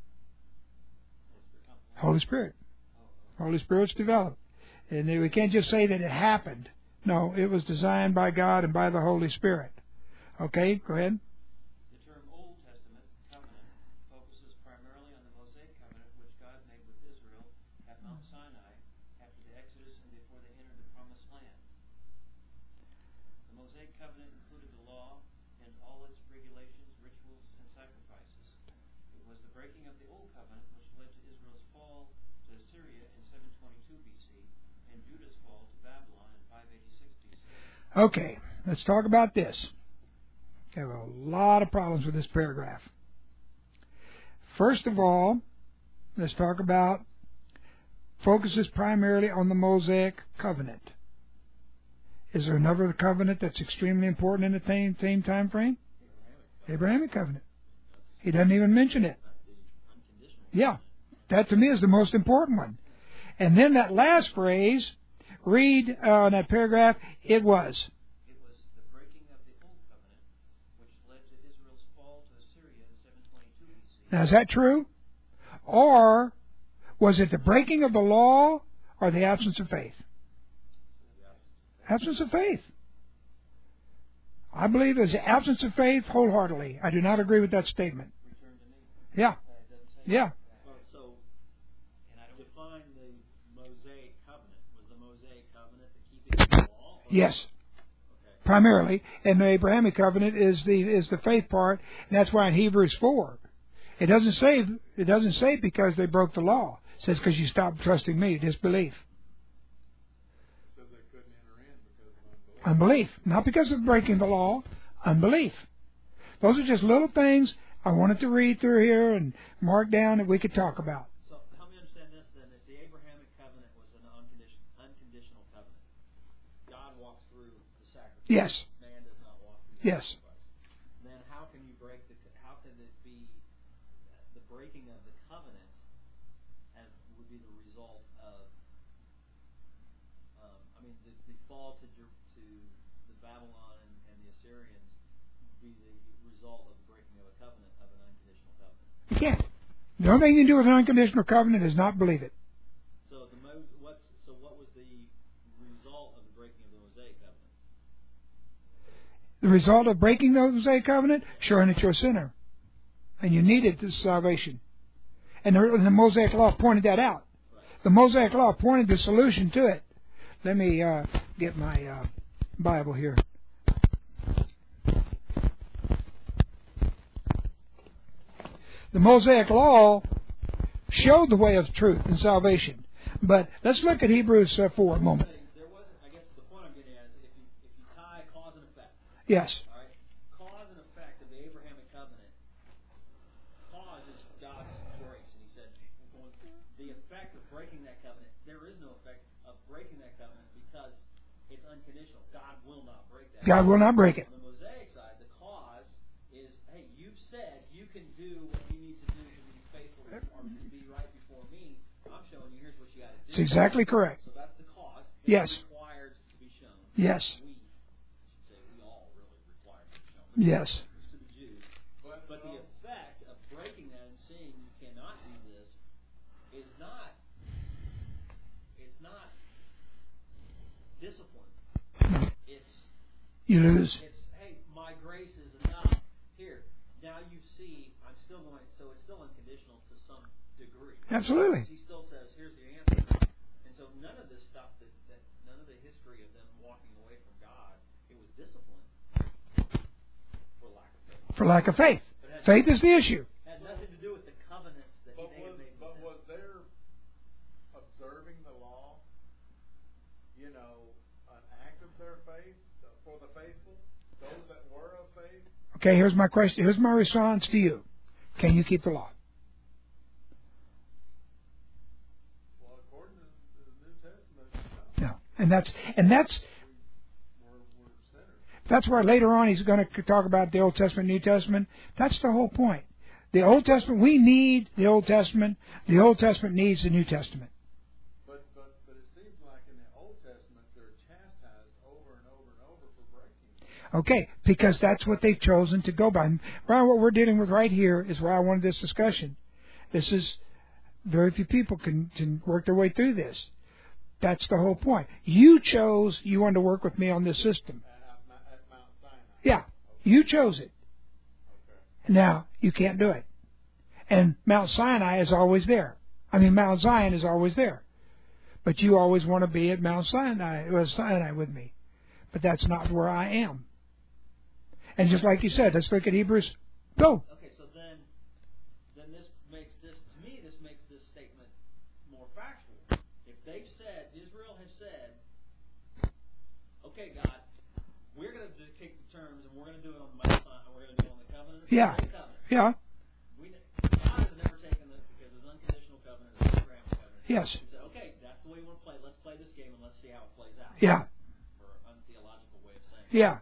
Speaker 1: Holy Spirit. Holy Spirit's developed. And we can't just say that it happened. No, it was designed by God and by the Holy Spirit. Okay, go ahead.
Speaker 4: The term Old Testament covenant focuses primarily on the Mosaic covenant which God made with Israel at Mount Sinai after the Exodus and before they entered the Promised Land. The Mosaic covenant included the law and all its regulations, rituals, and sacrifices. It was the breaking of the Old Covenant which led to Israel's fall to Assyria in 722 BC and Judah's fall to Babylon in 586 BC.
Speaker 1: Okay, let's talk about this. I have a lot of problems with this paragraph. First of all, let's talk about focuses primarily on the Mosaic covenant. Is there another covenant that's extremely important in the same time frame? Abrahamic covenant. He doesn't even mention it. Yeah, that to me is the most important one. And then that last phrase, read that paragraph, it was.
Speaker 4: It was the breaking of the Old Covenant which led to Israel's fall to Assyria in 722 BC.
Speaker 1: Now, is that true? Or was it the breaking of the law or the absence of faith? Absence of faith. I believe it's the absence of faith wholeheartedly. I do not agree with that statement.
Speaker 4: Return to me.
Speaker 1: Yeah,
Speaker 4: It doesn't say
Speaker 1: yeah.
Speaker 2: Well, so
Speaker 4: And I don't
Speaker 2: define the Mosaic covenant. Was the Mosaic covenant the keeping of the law? Or
Speaker 1: Yes,
Speaker 2: Okay.
Speaker 1: primarily. And the Abrahamic covenant is the faith part, and that's why in Hebrews 4, it doesn't say because they broke the law. It says because you stopped trusting me, disbelief.
Speaker 3: It says they couldn't enter in because of unbelief.
Speaker 1: Unbelief. Not because of breaking the law, unbelief. Those are just little things I wanted to read through here and mark down that we could talk about.
Speaker 2: So help me understand this then. unconditional covenant. God walks through the sacrifice.
Speaker 1: Yes.
Speaker 2: Man does not walk through the
Speaker 1: Yes.
Speaker 2: sacrifice. Then how can you break how can it be the breaking of the covenant as would be the result of the fall to the Babylon and the Assyrians be the result of the breaking of a covenant, of an unconditional covenant.
Speaker 1: You can't. The only thing you can do with an unconditional covenant is not believe it.
Speaker 2: So what was the result of the breaking of the Mosaic covenant?
Speaker 1: The result of breaking the Mosaic covenant, showing that you're a sinner. And you needed this salvation. And the Mosaic law pointed that out.
Speaker 2: Right.
Speaker 1: The Mosaic law pointed the solution to it. Let me get my Bible here. The Mosaic law showed the way of truth and salvation. But let's look at Hebrews 4 a moment.
Speaker 2: There was, I guess the point I'm getting at is if you tie cause and effect.
Speaker 1: Yes.
Speaker 2: All right, cause and effect of the Abrahamic covenant. Cause is God's grace, and He said the effect of breaking that covenant. There is no effect of breaking that covenant because it's unconditional. God will not break that.
Speaker 1: God will not break it.
Speaker 2: On the Mosaic side, the cause is, hey, you've said you can do what you need to do to be faithful or to be right before me. I'm showing you. Here's what you got to do.
Speaker 1: It's exactly correct.
Speaker 2: So that's the cause.
Speaker 1: Yes.
Speaker 2: It's required to be shown.
Speaker 1: Yes.
Speaker 2: We all really require to be shown.
Speaker 1: Yes.
Speaker 2: To the Jews. But the effect of breaking that and saying you cannot do this is not. It's not discipline.
Speaker 1: No.
Speaker 2: It's
Speaker 1: You lose.
Speaker 2: It's hey, my grace is enough. Here, now you see, I'm still going. So it's still unconditional to some degree.
Speaker 1: Absolutely.
Speaker 2: He still says, "Here's the answer." And so none of this stuff that none of the history of them walking away from God, it was discipline for lack of faith.
Speaker 1: For lack of faith. Faith is the issue.
Speaker 2: Had nothing to do with the covenants that they had made.
Speaker 3: But was there observing the law, an act of their faith for the faithful, those that were of faith?
Speaker 1: Okay, here's my question. Here's my response to you. Can you keep the law?
Speaker 3: Well, according to the New Testament,
Speaker 1: No. And that's
Speaker 3: we're sinners.
Speaker 1: that's why later on he's going to talk about the Old Testament, New Testament. That's the whole point. The Old Testament, we need the Old Testament. The Old Testament needs the New Testament.
Speaker 3: But it seems like in the Old Testament they're chastised over and over and over for breaking.
Speaker 1: Okay, because that's what they've chosen to go by. Brian, what we're dealing with right here is why I wanted this discussion. This is very few people can work their way through this. That's the whole point. You wanted to work with me on this system.
Speaker 3: At Mount Sinai.
Speaker 1: Yeah, you chose it.
Speaker 3: Okay.
Speaker 1: Now, you can't do it. And Mount Sinai is always there. Mount Zion is always there. But you always want to be at Mount Sinai with me. But that's not where I am. And just like you said, let's look at Hebrews. Go.
Speaker 2: Okay, so then this makes this statement more factual. If they've said, Israel has said, okay, God, we're going to dictate the terms and we're going to do it on Mount Sinai, we're going to do it on the covenant.
Speaker 1: Yeah. Yeah.
Speaker 2: God has never taken this because it's unconditional covenant, it's Abraham's covenant.
Speaker 1: Yes.
Speaker 2: He said, okay, that's the way you want to play. Let's play this game and let's see how it plays out.
Speaker 1: Yeah.
Speaker 2: For an untheological way of saying it.
Speaker 1: Yeah.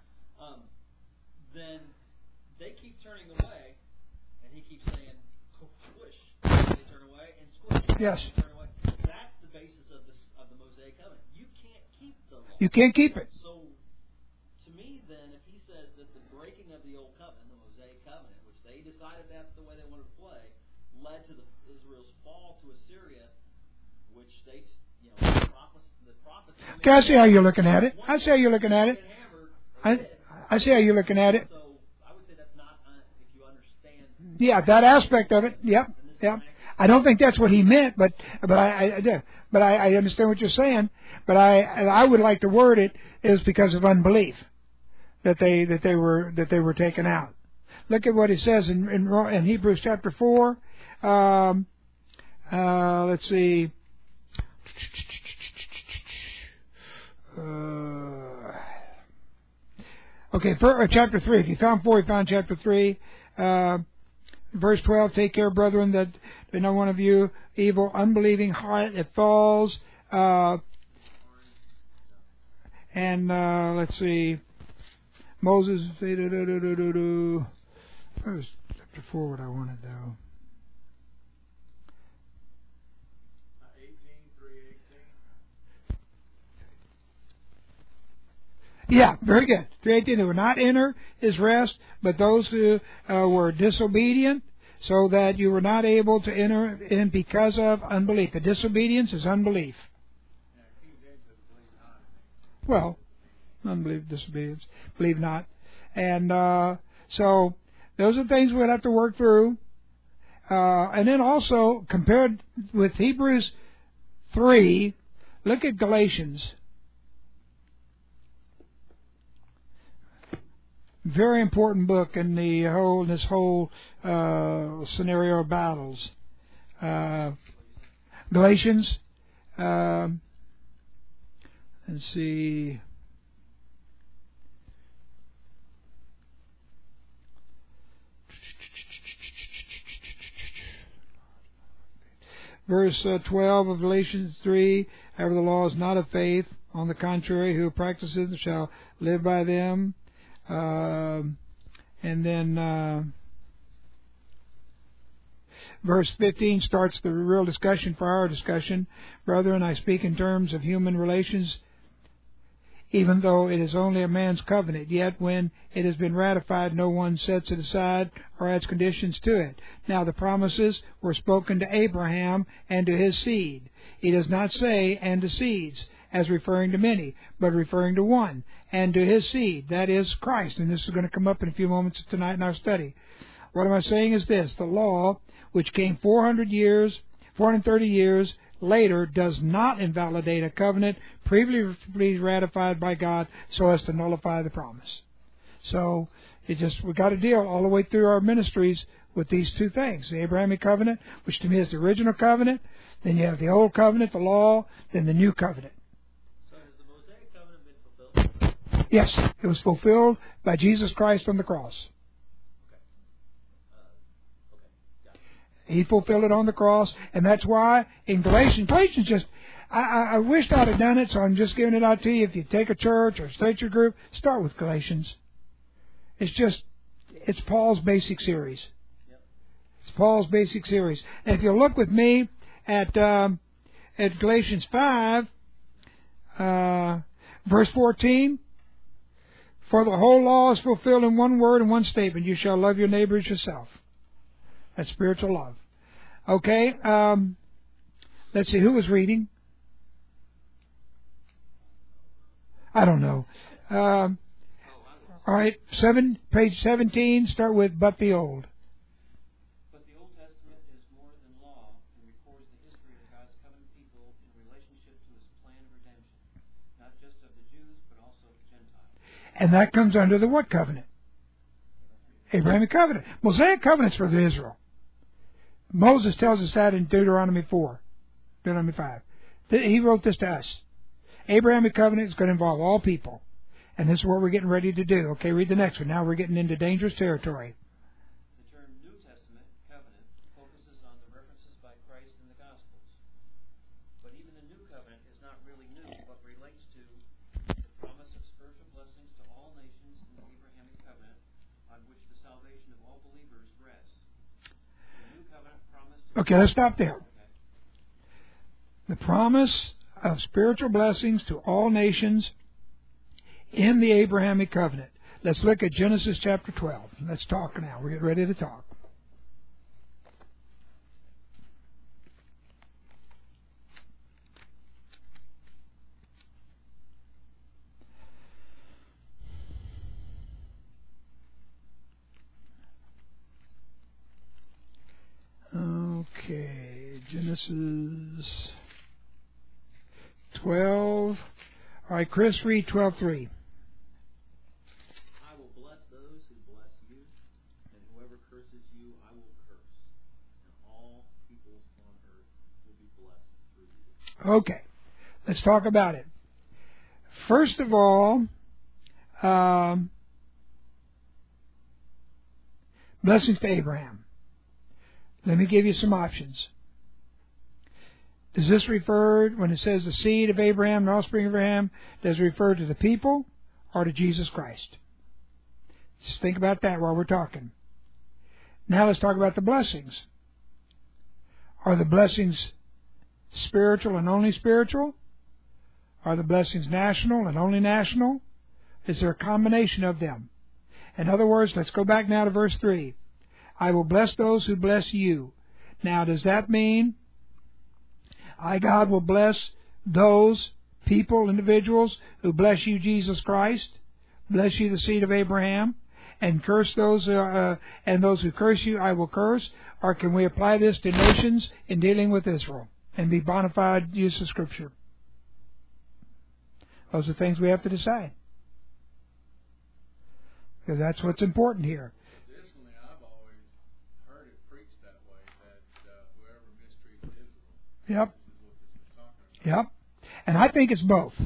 Speaker 2: Then they keep turning away, and he keeps saying, squish. They turn away and squish.
Speaker 1: Yes.
Speaker 2: They turn away. That's the basis of the Mosaic covenant. You can't keep the law.
Speaker 1: You can't keep it.
Speaker 2: So, to me, then, if he says that the breaking of the old covenant, the Mosaic covenant, which they decided that's the way they wanted to play, led to Israel's fall to Assyria, which they, the prophets.
Speaker 1: Okay, I see how you're looking at it. I see how you're looking at it. I see how you're looking at it.
Speaker 2: So I would say that's not if you understand.
Speaker 1: Yeah, that aspect of it. Yep. Yeah. I don't think that's what he meant, but I understand what you're saying. But I would like to word it is because of unbelief that they were taken out. Look at what he says in Hebrews chapter 4. Let's see. Okay, chapter 3. If you found 4, you found chapter 3. Verse 12, take care, brethren, that no one of you evil, unbelieving heart, it falls And let's see, Moses. Where's chapter 4? What I wanted though.
Speaker 3: 18, 3:18.
Speaker 1: Yeah, very good. 3:18. Who would not enter his rest, but those who were disobedient, so that you were not able to enter in because of unbelief. The disobedience is unbelief.
Speaker 3: Yeah, King James says believe not.
Speaker 1: Well, unbelief, disobedience, believe not. And so those are things we'll have to work through. And then also, compared with Hebrews 3, look at Galatians. Very important book in this whole scenario of battles. Galatians. Let's see. Verse 12 of Galatians 3, however the law is not of faith, on the contrary, who practices it shall live by them. And then verse 15 starts the real discussion for our discussion. Brethren, I speak in terms of human relations, even though it is only a man's covenant. Yet when it has been ratified, no one sets it aside or adds conditions to it. Now the promises were spoken to Abraham and to his seed. He does not say, and to seeds, as referring to many, but referring to one, and to his seed, that is Christ. And this is going to come up in a few moments tonight in our study. What am I saying is this: the law, which came 430 years later, does not invalidate a covenant previously ratified by God so as to nullify the promise. So we've got to deal all the way through our ministries with these two things: the Abrahamic covenant, which to me is the original covenant, then you have the old covenant, the law, then the new covenant.
Speaker 2: So has the Mosaic covenant been fulfilled?
Speaker 1: Yes, it was fulfilled by Jesus Christ on the cross. He fulfilled it on the cross, and that's why in Galatians just, I wished I'd have done it, so I'm just giving it out to you. If you take a church or start your group, start with Galatians. It's Paul's basic series.
Speaker 2: Yep.
Speaker 1: It's Paul's basic series. And if you look with me at Galatians 5, verse 14, for the whole law is fulfilled in one word and one statement: you shall love your neighbor as yourself. That's spiritual love. Okay, let's see, who was reading? I don't know. All right, page 17, start with but the old.
Speaker 4: But the Old Testament is more than law and records the history of God's covenant people in relationship to His plan of redemption, not just of the Jews, but also of the Gentiles.
Speaker 1: And that comes under the what covenant? Abrahamic covenant. Mosaic covenant's for Israel. Moses tells us that in Deuteronomy 5. He wrote this to us. Abrahamic covenant is going to involve all people. And this is what we're getting ready to do. Okay, read the next one. Now we're getting into dangerous territory.
Speaker 4: The term New Testament, covenant, focuses on the references by Christ in the Gospels. But even the New Covenant is not really new, but relates to the promise of spiritual blessings to all nations in the Abrahamic covenant, on which the salvation of all believers rests. The New Covenant promised...
Speaker 1: Okay, let's stop there.
Speaker 4: Okay.
Speaker 1: The promise of spiritual blessings to all nations in the Abrahamic covenant. Let's look at Genesis chapter 12. Let's talk now. We're getting ready to talk. Okay, Genesis 12. All right, Chris, read 12:3.
Speaker 2: I will bless those who bless you, and whoever curses you, I will curse. And all peoples on earth will be blessed through you.
Speaker 1: Okay, let's talk about it. First of all, blessings to Abraham. Let me give you some options. Does this refer, when it says the seed of Abraham, the offspring of Abraham, does it refer to the people or to Jesus Christ? Just think about that while we're talking. Now let's talk about the blessings. Are the blessings spiritual and only spiritual? Are the blessings national and only national? Is there a combination of them? In other words, let's go back now to verse 3. I will bless those who bless you. Now, does that mean I, God, will bless those people, individuals who bless you, Jesus Christ, bless you, the seed of Abraham, and curse those, and those who curse you, I will curse? Or can we apply this to nations in dealing with Israel and be bona fide use of Scripture? Those are things we have to decide, because that's what's important here.
Speaker 3: Additionally, I've always heard it preached that way, that whoever mistreats Israel,
Speaker 1: Yep.
Speaker 3: this is what this is talking about.
Speaker 1: Yep. And I think it's both.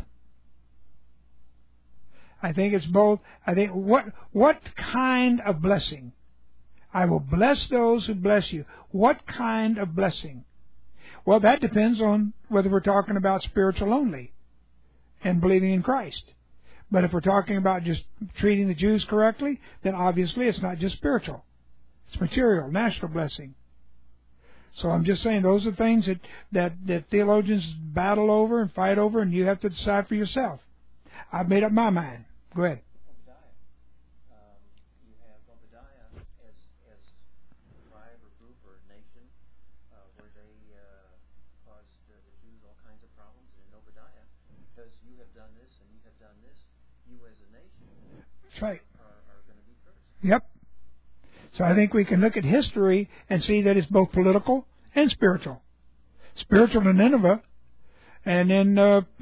Speaker 1: I think it's both. I think what kind of blessing? I will bless those who bless you. What kind of blessing? Well, that depends on whether we're talking about spiritual only and believing in Christ. But if we're talking about just treating the Jews correctly, then obviously it's not just spiritual. It's material, national blessing. So I'm just saying those are things that theologians battle over and fight over, and you have to decide for yourself. I've made up my mind. Go ahead.
Speaker 4: Obadiah. You have Obadiah as a tribe or group or nation where they caused the Jews all kinds of problems. And in Obadiah, because you have done this and you have done this, you as a nation
Speaker 1: That's right.
Speaker 4: are going to be cursed.
Speaker 1: Yep. So I think we can look at history and see that it's both political and spiritual. Spiritual to Nineveh, and then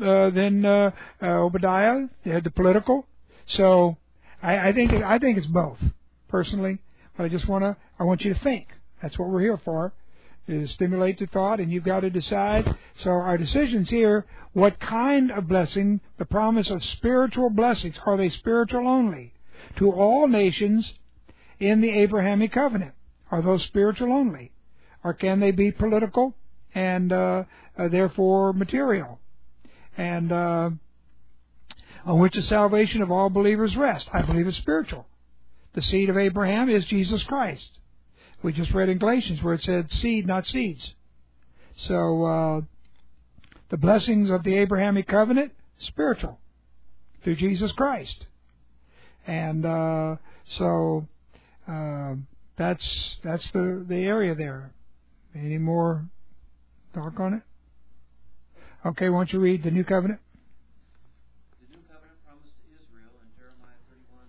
Speaker 1: Obadiah, they had the political. So I think it's both, personally. But I want you to think. That's what we're here for, is stimulate the thought, and you've got to decide. So our decisions here, what kind of blessing, the promise of spiritual blessings, are they spiritual only? To all nations in the Abrahamic covenant, are those spiritual only? Or can they be political and therefore material? And on which the salvation of all believers rests. I believe it's spiritual. The seed of Abraham is Jesus Christ. We just read in Galatians where it said seed, not seeds. So the blessings of the Abrahamic covenant, spiritual, through Jesus Christ. And so that's the area there. Any more talk on it? Okay, why don't you read the New Covenant?
Speaker 4: The new covenant promised to Israel in Jeremiah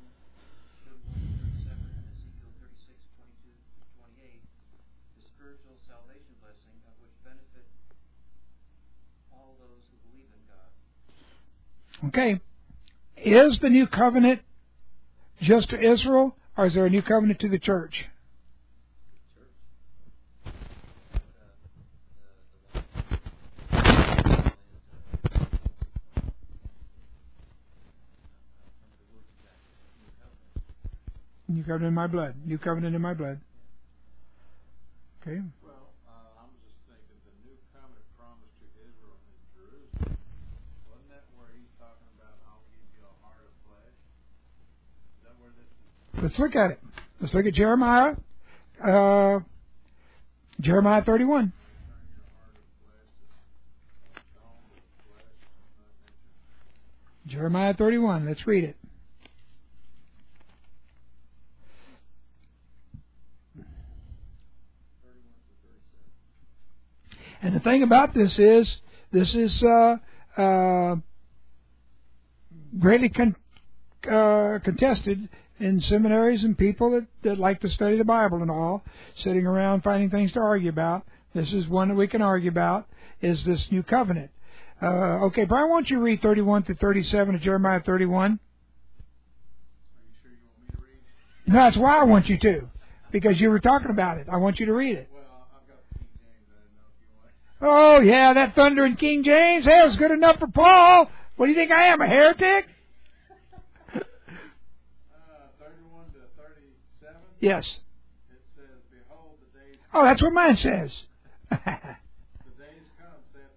Speaker 4: 31, 37, and Ezekiel 36, 22 to 28, the spiritual salvation blessing of which benefit all those who believe in God.
Speaker 1: Okay. Is the new covenant just to Israel, or is there a new covenant to the church? New covenant in my blood. New covenant in my blood. Okay.
Speaker 3: Well, I'm just thinking the new covenant promised to Israel in Jerusalem. Wasn't that where he's talking about, I'll give you a heart of flesh? Is that where this is?
Speaker 1: Let's look at it. Let's look at Jeremiah. Jeremiah 31. Jeremiah 31. Let's read it. And the thing about this is greatly contested in seminaries and people that like to study the Bible and all, sitting around finding things to argue about. This is one that we can argue about, is this new covenant. Okay, Brian, why don't you read 31 to 37 of Jeremiah 31?
Speaker 3: Are you sure you want me to read?
Speaker 1: No, that's why I want you to, because you were talking about it. I want you to read it.
Speaker 3: Well, I've got King James. I didn't know if you want.
Speaker 1: Oh, yeah, that thundering King James. Hell, it's good enough for Paul. What do you think I am, a heretic?
Speaker 3: 31 to 37.
Speaker 1: Yes.
Speaker 3: It says, "Behold, the days
Speaker 1: Oh, that's what mine says.
Speaker 3: the days come, saith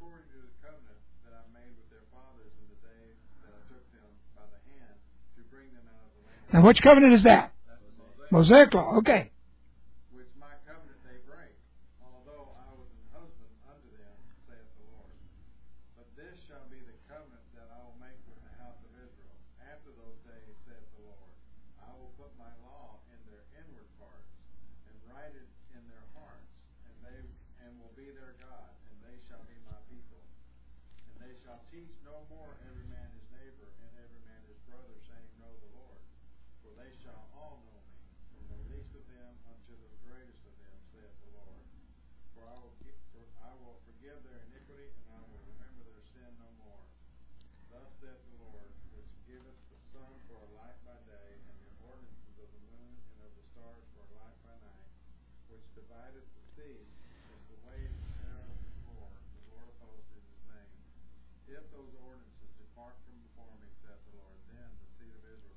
Speaker 3: according to the covenant that I made with their fathers in the day that I took them by the hand to bring them out of the land.
Speaker 1: Now, which covenant is that?
Speaker 3: That's the
Speaker 1: Mosaic
Speaker 3: Mosaic,
Speaker 1: law. Okay.
Speaker 3: which my covenant they break, although I was an husband unto them, saith the Lord. But this shall be the covenant that I will make with the house of Israel. After those days, saith the Lord, I will put my law in their inward parts, and write it in their hearts, and will be their God, and they shall be my people. And they shall teach no more every man his neighbor, and every man his brother, saying, Know the Lord. For they shall all know me, from the least of them unto the greatest of them, saith the Lord. For I will forgive their iniquity, and I will remember their sin no more. Thus saith the Lord, which giveth the sun for a light by day, and the ordinances of the moon and of the stars for a light by night, which divideth the sea, is the waves thereof before the Lord of hosts is his name. If those ordinances depart from before me, saith the Lord, then the seed of Israel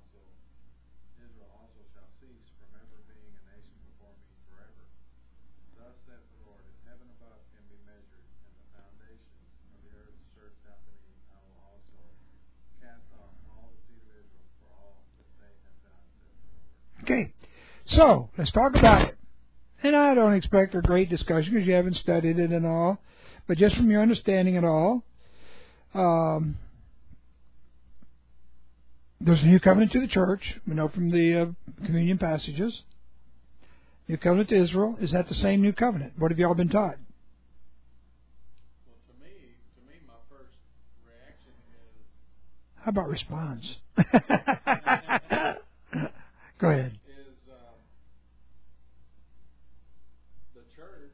Speaker 3: also shall cease from ever being a nation before me forever. Thus saith the Lord, if heaven above can be measured, and the foundations of the earth searched out beneath, I will also cast off all the seed of Israel for all that they have done, saith the Lord.
Speaker 1: Okay. So, let's talk about it. And I don't expect a great discussion because you haven't studied it and all. But just from your understanding at all, there's a new covenant to the church. We know from the communion passages. New covenant to Israel. Is that the same new covenant? What have y'all been taught?
Speaker 3: Well, to me, my first reaction is,
Speaker 1: How about response? Go ahead.
Speaker 3: the church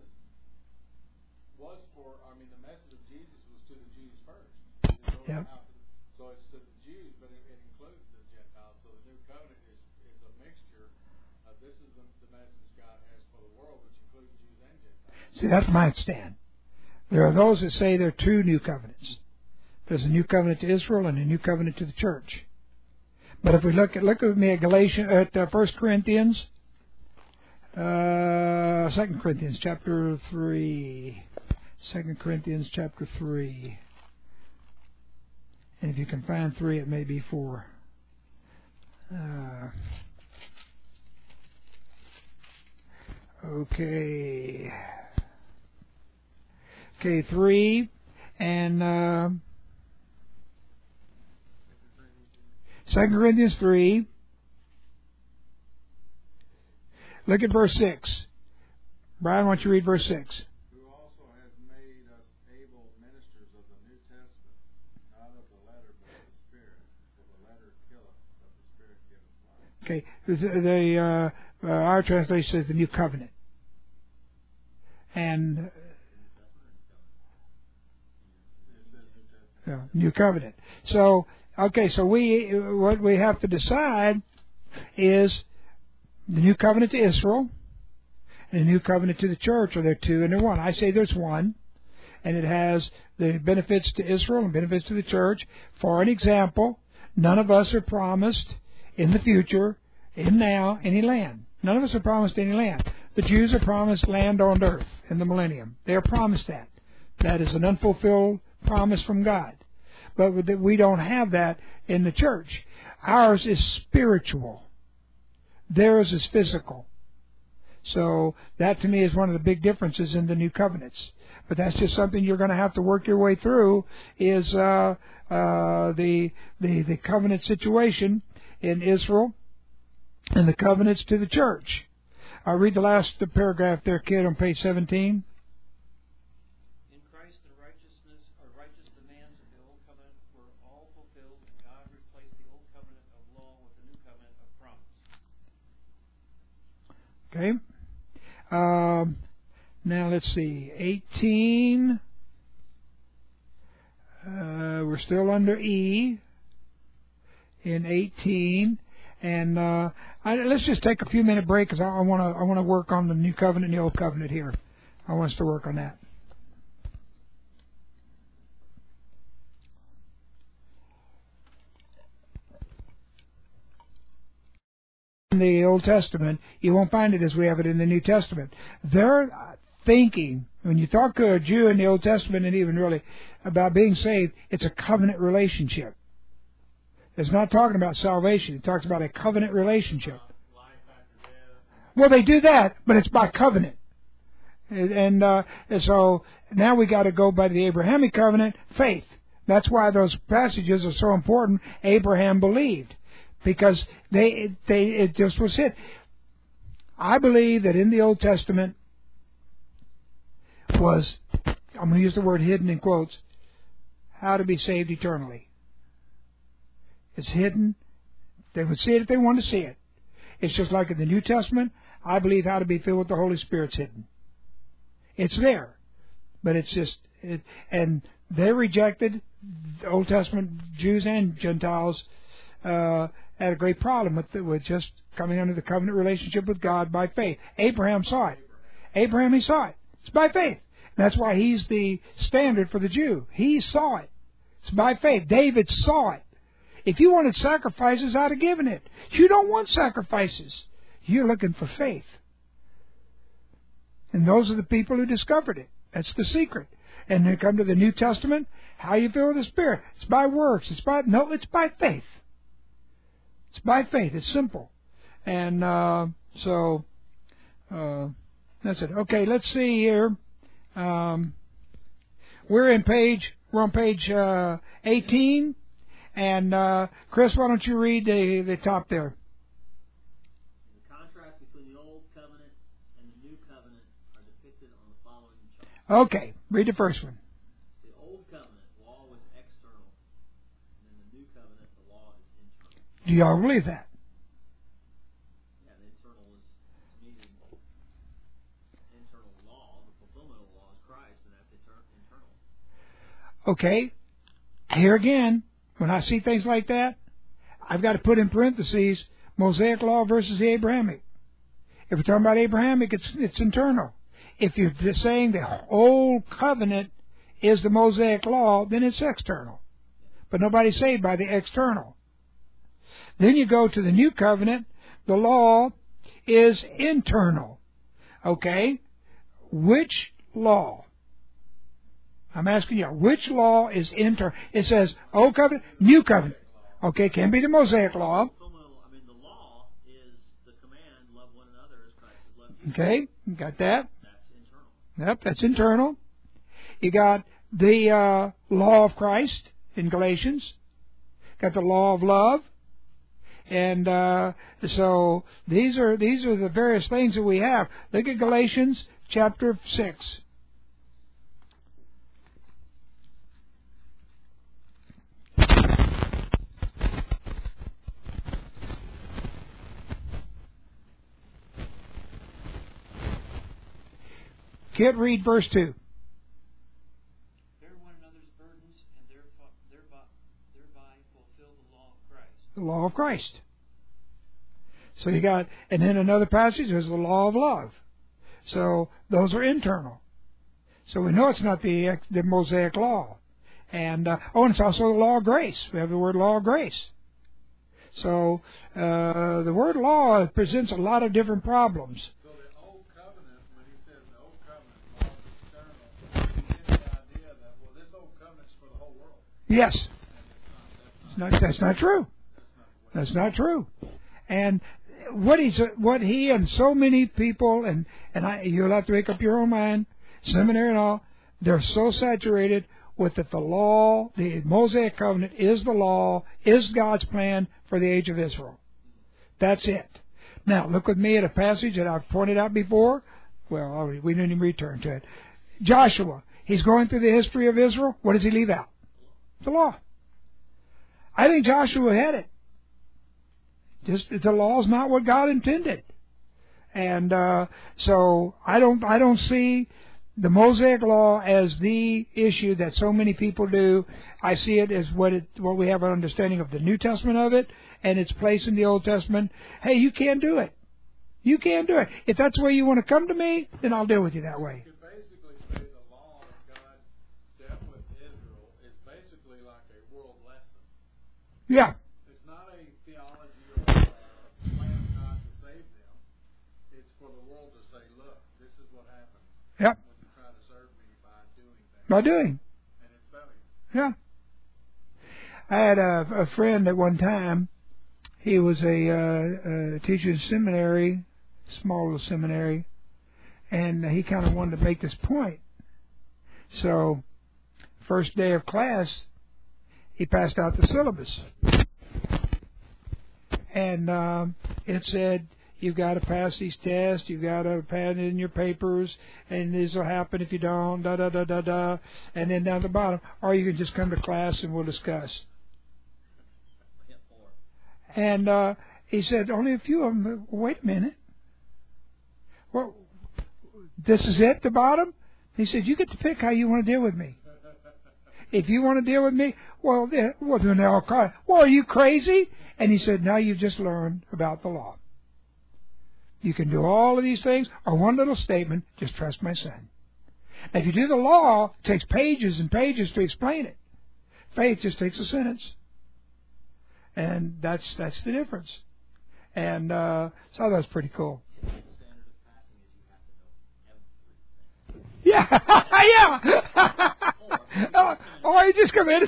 Speaker 3: was for, the message of Jesus was to the Jews first.
Speaker 1: Yep.
Speaker 3: So it's to the Jews, but it includes the Gentiles. So the new covenant is a mixture. This is the message God has for the world, which includes Jews and Gentiles.
Speaker 1: See, that's my stand. There are those that say there are two new covenants. There's a new covenant to Israel and a new covenant to the church. But if we look with me at 1 Corinthians, 2 Corinthians chapter 3. 2 Corinthians chapter 3. And if you can find 3, it may be 4. Okay. Okay, 3 and 2 Corinthians 3. Look at verse 6. Brian, why don't you read verse 6?
Speaker 3: Who also has made us able ministers of the New Testament, not of the letter, but of the Spirit. For the letter killeth, but the Spirit giveth life.
Speaker 1: Okay, our translation says the new covenant. And new covenant. So, okay, so what we have to decide is the new covenant to Israel and the new covenant to the church. Are there two and there one? I say there's one, and it has the benefits to Israel and benefits to the church. For an example, none of us are promised in the future, in now, any land. None of us are promised any land. The Jews are promised land on earth in the millennium. They are promised that. That is an unfulfilled promise from God. But we don't have that in the church. Ours is spiritual. Theirs is physical. So that to me is one of the big differences in the new covenants. But that's just something you're going to have to work your way through, is the covenant situation in Israel and the covenants to the church. I'll read the last paragraph there, kid, on page 17.
Speaker 4: In Christ, the righteous demands of the old covenant were all fulfilled, and God replaced the old covenant of law with the new covenant of promise.
Speaker 1: Okay. Now let's see. 18. We're still under E in 18. And let's just take a few minute break because I want to work on the new covenant and the old covenant here. I want us to work on that. In the Old Testament, you won't find it as we have it in the New Testament. There are thinking. When you talk to a Jew in the Old Testament and even really about being saved, it's a covenant relationship. It's not talking about salvation. It talks about a covenant relationship. Well, they do that, but it's by covenant. And so now we got to go by the Abrahamic covenant, faith. That's why those passages are so important. Abraham believed, because it just was it. I believe that in the Old Testament was, I'm going to use the word hidden in quotes, how to be saved eternally. It's hidden. They would see it if they want to see it. It's just like in the New Testament, I believe how to be filled with the Holy Spirit's hidden. It's there. But it's just, and they rejected, the Old Testament Jews and Gentiles had a great problem with just coming under the covenant relationship with God by faith. Abraham saw it. Abraham, he saw it. It's by faith. And that's why he's the standard for the Jew. He saw it. It's by faith. David saw it. If you wanted sacrifices, I'd have given it. You don't want sacrifices. You're looking for faith. And those are the people who discovered it. That's the secret. And then come to the New Testament, how you feel the Spirit. It's by works. It's by faith. It's by faith. It's simple. And so that's it. Okay, let's see here. We're on page 18. And Chris, why don't you read the top there?
Speaker 2: The contrast between the Old Covenant and the New Covenant are depicted on the following chart.
Speaker 1: Okay, read the first one.
Speaker 2: The Old Covenant law was external, and in the New Covenant the law is internal.
Speaker 1: Do y'all believe that?
Speaker 2: Yeah, the internal is meaning internal law. The fulfillment of the law is Christ, and that's internal.
Speaker 1: Okay, here again. When I see things like that, I've got to put in parentheses Mosaic law versus the Abrahamic. If we're talking about Abrahamic, it's internal. If you're just saying the old covenant is the Mosaic law, then it's external. But nobody's saved by the external. Then you go to the new covenant, the law is internal. Okay? Which law? I'm asking you, which law is internal? It says Old Covenant, New Covenant. Okay, can be the Mosaic law.
Speaker 2: The law is the command, love one another as Christ has loved you.
Speaker 1: Okay, you got that?
Speaker 2: That's internal.
Speaker 1: Yep, that's internal. You got the law of Christ in Galatians. Got the law of love. And so these are the various things that we have. Look at Galatians chapter 6. Kid, read verse 2.
Speaker 4: Bear one another's burdens, and thereby fulfill the law of Christ.
Speaker 1: The law of Christ. So you got, and then another passage is the law of love. So those are internal. So we know it's not the Mosaic law. And and it's also the law of grace. We have the word law of grace. So the word law presents a lot of different problems.
Speaker 3: So the Old Covenant, when he says the Old Covenant law is external, he gets the idea that, well, this Old Covenant's for the whole world.
Speaker 1: Yes.
Speaker 3: And
Speaker 1: That's not true. That's not true. And what he and so many people, and you'll have to make up your own mind, seminary and all, they're so saturated with that the law, the Mosaic covenant is the law, is God's plan for the age of Israel. That's it. Now, look with me at a passage that I've pointed out before. Well, we didn't even return to it. Joshua, he's going through the history of Israel. What does he leave out? The law. I think Joshua had it. Just the law is not what God intended, and so I don't see the Mosaic law as the issue that so many people do. I see it as what we have an understanding of the New Testament of it and its place in the Old Testament. Hey, you can't do it. You can't do it. If that's the way you want to come to me, then I'll deal with you that way.
Speaker 3: you could basically say the law that God dealt with Israel is basically like a world lesson.
Speaker 1: Yeah.
Speaker 3: It's not a theology or a plan of God to save them. It's for the world to say, look, this is what happened.
Speaker 1: Yep. by doing.
Speaker 3: And it's failure.
Speaker 1: Yeah. I had a friend at one time. He was a teacher in seminary, small little seminary, and he kind of wanted to make this point. So, first day of class, he passed out the syllabus. And it said, you've got to pass these tests, you've got to pad it in your papers, and this will happen if you don't, da-da-da-da-da. And then down at the bottom, or you can just come to class and we'll discuss. And he said, only a few of them. Wait a minute. Well, this is it, the bottom? He said, you get to pick how you want to deal with me. If you want to deal with me, well, then they all cry. Well, are you crazy? And he said, now you've just learned about the law. You can do all of these things, or one little statement, just trust my son. Now, if you do the law, it takes pages and pages to explain it. Faith just takes a sentence. And that's the difference. And so that's pretty cool. Yeah, yeah. Or you just come in.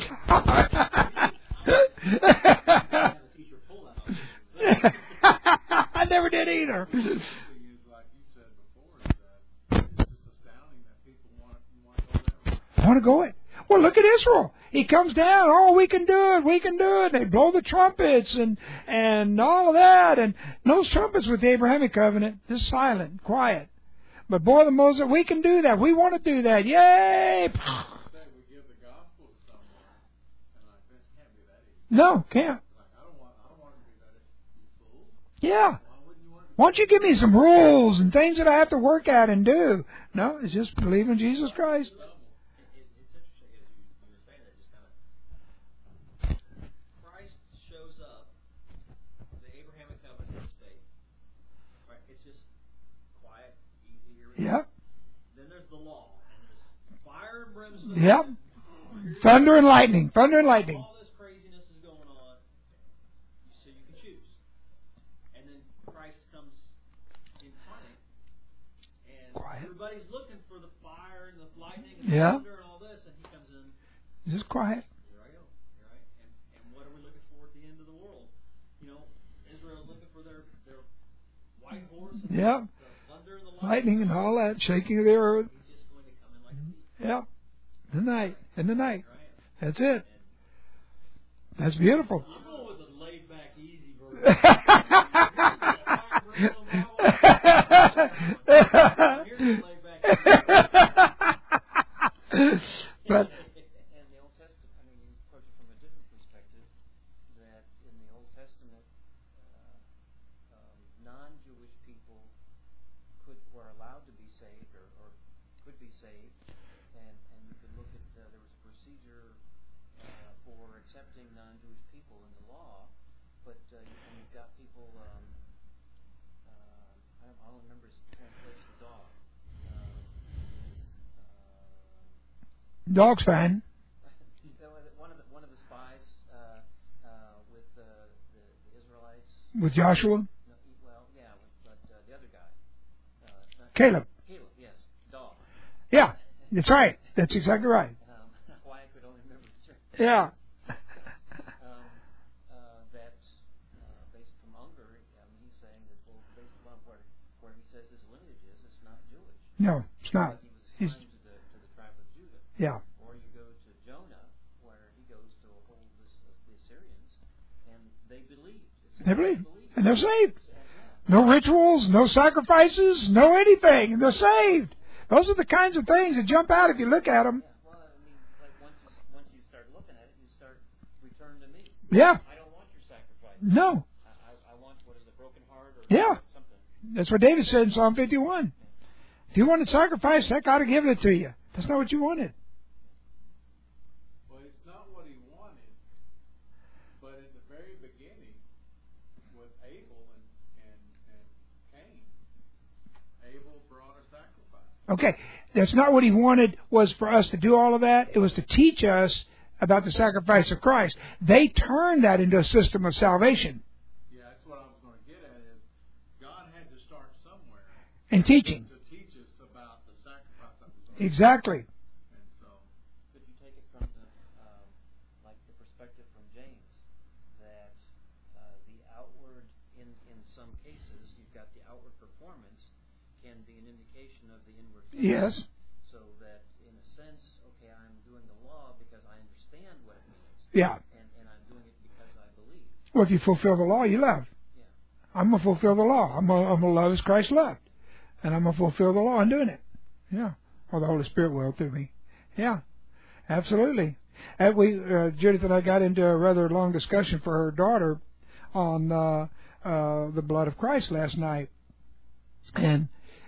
Speaker 1: I never did either.
Speaker 3: Like you said before, that it's just astounding that people want to go there.
Speaker 1: Want to go it? Well, look at Israel. He comes down. Oh, we can do it. We can do it. They blow the trumpets and all of that. And those trumpets with the Abrahamic covenant, just silent, quiet. But boy, the Moses, we can do that. We want to do that. Yay!
Speaker 3: We give the gospel to someone, and like this can't be that easy.
Speaker 1: No, can't.
Speaker 3: Like I don't want to be that easy. You fool.
Speaker 1: Yeah.
Speaker 3: Why wouldn't you want to?
Speaker 1: Why don't you give me some rules and things that I have to work at and do? No, it's just believe in Jesus Christ.
Speaker 2: It's interesting as you were saying that, just kind of Christ shows up, the Abrahamic covenant is faith. Right? It's just quiet, easy. Here we go.
Speaker 1: Yep.
Speaker 2: Then there's the law, and there's fire and brimstone.
Speaker 1: Yep. Thunder and lightning. Thunder and lightning.
Speaker 2: All this craziness is going on, so you can choose. And then Christ comes incarnate, and
Speaker 1: Quiet.
Speaker 2: everybody's looking for the fire and the lightning and
Speaker 1: Yeah.
Speaker 2: the thunder and all this, and he comes in.
Speaker 1: Just quiet.
Speaker 2: Here I go. Here I and what are we looking for at the end of the world? You know, Israel's looking for their white horse and
Speaker 1: Yep.
Speaker 2: the thunder and the
Speaker 1: Lightning and all that. Shaking of the earth.
Speaker 2: He's just going to come in like a thief.
Speaker 1: Yep. The night. In the night.
Speaker 2: Right?
Speaker 1: That's it. That's beautiful.
Speaker 2: I'm going with the laid back, easy version. Here's the laid back.
Speaker 1: But
Speaker 4: And the Old Testament, I mean, you approach it from a different perspective, that in the Old Testament, non-Jewish people were allowed to be saved or could be saved, and you could look at, there was a procedure for accepting non-Jewish people in the law, but you've got people, I don't remember his translation, dog.
Speaker 1: dog's fine.
Speaker 4: One of the spies with the Israelites.
Speaker 1: With Joshua.
Speaker 4: No, well, yeah, but the other guy.
Speaker 1: Caleb.
Speaker 4: Caleb, yes, dog.
Speaker 1: Yeah. That's right. That's exactly right.
Speaker 4: Why I could only remember the term.
Speaker 1: Yeah.
Speaker 4: That based from Unger, he's saying that based upon where he says his lineage is, it's not Jewish.
Speaker 1: No, it's not.
Speaker 4: He was assigned to the tribe of Judah.
Speaker 1: Yeah.
Speaker 4: Or you go to Jonah, where he goes to a whole the Assyrians, and they believed.
Speaker 1: They believe. And they're saved. No rituals, no sacrifices, no anything. And they're saved. Those are the kinds of things that jump out if you look at them.
Speaker 4: Yeah, well, I mean, like once you start looking at it, you start return to me.
Speaker 1: Yeah.
Speaker 4: I don't want your sacrifice.
Speaker 1: No.
Speaker 4: I want what is a broken heart or
Speaker 1: Yeah.
Speaker 4: something.
Speaker 1: That's what David said in Psalm 51. If you wanted sacrifice, heck, I'd have given it to you. That's not what you wanted.
Speaker 3: Well, it's not what he wanted, but in the very beginning, with Abel and Cain, Abel brought a sacrifice.
Speaker 1: Okay, that's not what he wanted was for us to do all of that. It was to teach us about the sacrifice of Christ. They turned that into a system of salvation
Speaker 3: Yeah, that's what I was going to get at is God had to start somewhere
Speaker 1: and teaching.
Speaker 3: to teach us about the sacrifice that was on.
Speaker 1: Exactly.
Speaker 3: And so
Speaker 1: Yes.
Speaker 4: So that, in a sense, okay, I'm doing the law because I understand what it means.
Speaker 1: Yeah.
Speaker 4: And I'm doing it because I believe.
Speaker 1: Well, if you fulfill the law, you love.
Speaker 4: Yeah.
Speaker 1: I'm going to fulfill the law. I'm going to love as Christ loved. And I'm going to fulfill the law in doing it. Yeah. Or the Holy Spirit will through me. Yeah. Absolutely. And Judith and I got into a rather long discussion for her daughter on the blood of Christ last night. And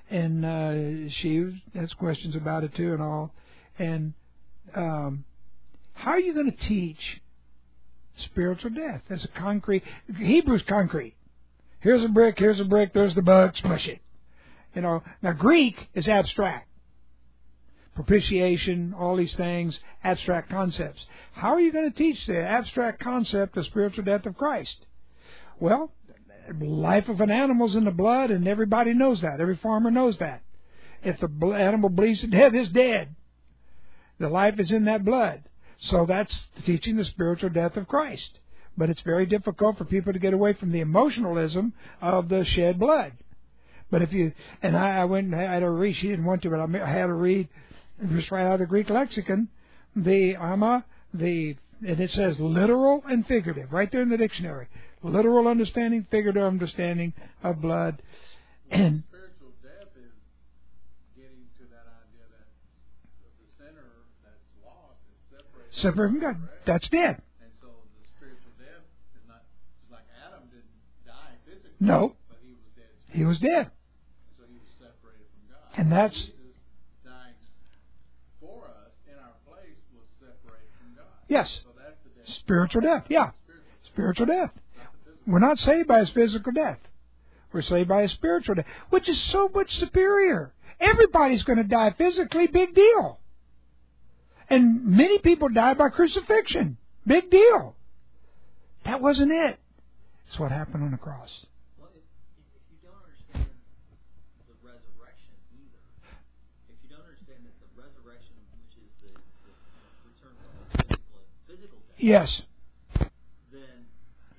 Speaker 1: she has questions about it too and all. And how are you going to teach spiritual death? That's a concrete. Hebrew's concrete. Here's a brick, there's the bud, smush it. You know. Now Greek is abstract. Propitiation, all these things, abstract concepts. How are you going to teach the abstract concept of spiritual death of Christ? Well, life of an animal's in the blood, and everybody knows that. Every farmer knows that. If the animal bleeds to death, it's dead. The life is in that blood. So that's teaching the spiritual death of Christ. But it's very difficult for people to get away from the emotionalism of the shed blood. But if you, and I went and had her read, she didn't want to, but I had her read, just right out of the Greek lexicon, and it says literal and figurative, right there in the dictionary. Literal understanding, figurative understanding of blood. And
Speaker 3: spiritual death is getting to that idea that the sinner that's lost is
Speaker 1: separated from God. That's dead.
Speaker 3: And so the spiritual death is not just like Adam didn't die physically.
Speaker 1: No.
Speaker 3: But he was dead.
Speaker 1: He was dead.
Speaker 3: So he was separated from God.
Speaker 1: And that's
Speaker 3: Jesus dying for us in our place was separated from God.
Speaker 1: yes.
Speaker 3: So that's the death.
Speaker 1: Spiritual death. Yeah. Spiritual death. We're not saved by his physical death. We're saved by his spiritual death, which is so much superior. Everybody's going to die physically, big deal. And many people die by crucifixion, big deal. That wasn't it. It's what happened on the cross.
Speaker 2: Well, if you don't understand the resurrection either, if you don't understand that the resurrection, which is the return of the physical death,
Speaker 1: Yes.
Speaker 2: then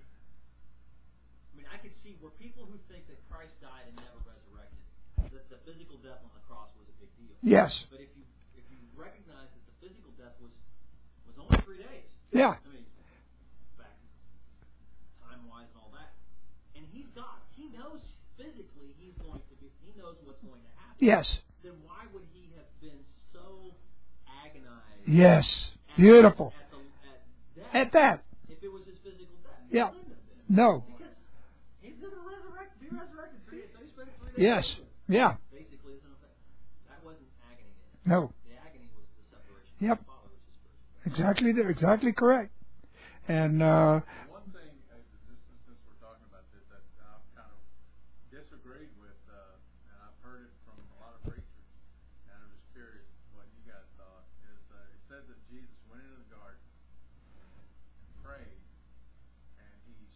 Speaker 2: I could see where people who think that Christ died and never resurrected, that the physical death on the cross was a big deal.
Speaker 1: Yes.
Speaker 2: But if you recognize that the physical death was only 3 days.
Speaker 1: Yeah.
Speaker 2: Back time-wise and all that. And he's God. He knows physically he knows what's going to happen.
Speaker 1: Yes.
Speaker 2: Then why would he have been so agonized?
Speaker 1: Yes. Beautiful.
Speaker 2: At death,
Speaker 1: At that.
Speaker 2: if it was his physical death.
Speaker 1: Yeah.
Speaker 2: He wouldn't have been.
Speaker 1: No.
Speaker 2: Because he's going to be resurrected 3 days. So he spent 3 days.
Speaker 1: Yes. Yeah.
Speaker 2: Basically, isn't it? That wasn't agony.
Speaker 1: No.
Speaker 2: The agony was the separation
Speaker 1: Yep.
Speaker 2: from the Father, which is spiritual.
Speaker 1: Exactly there. Exactly correct. And
Speaker 3: One thing, since we're talking about this, that I've kind of disagreed with, and I've heard it from a lot of preachers, and I'm just curious what you guys thought, is it says that Jesus went into the garden and prayed, and he's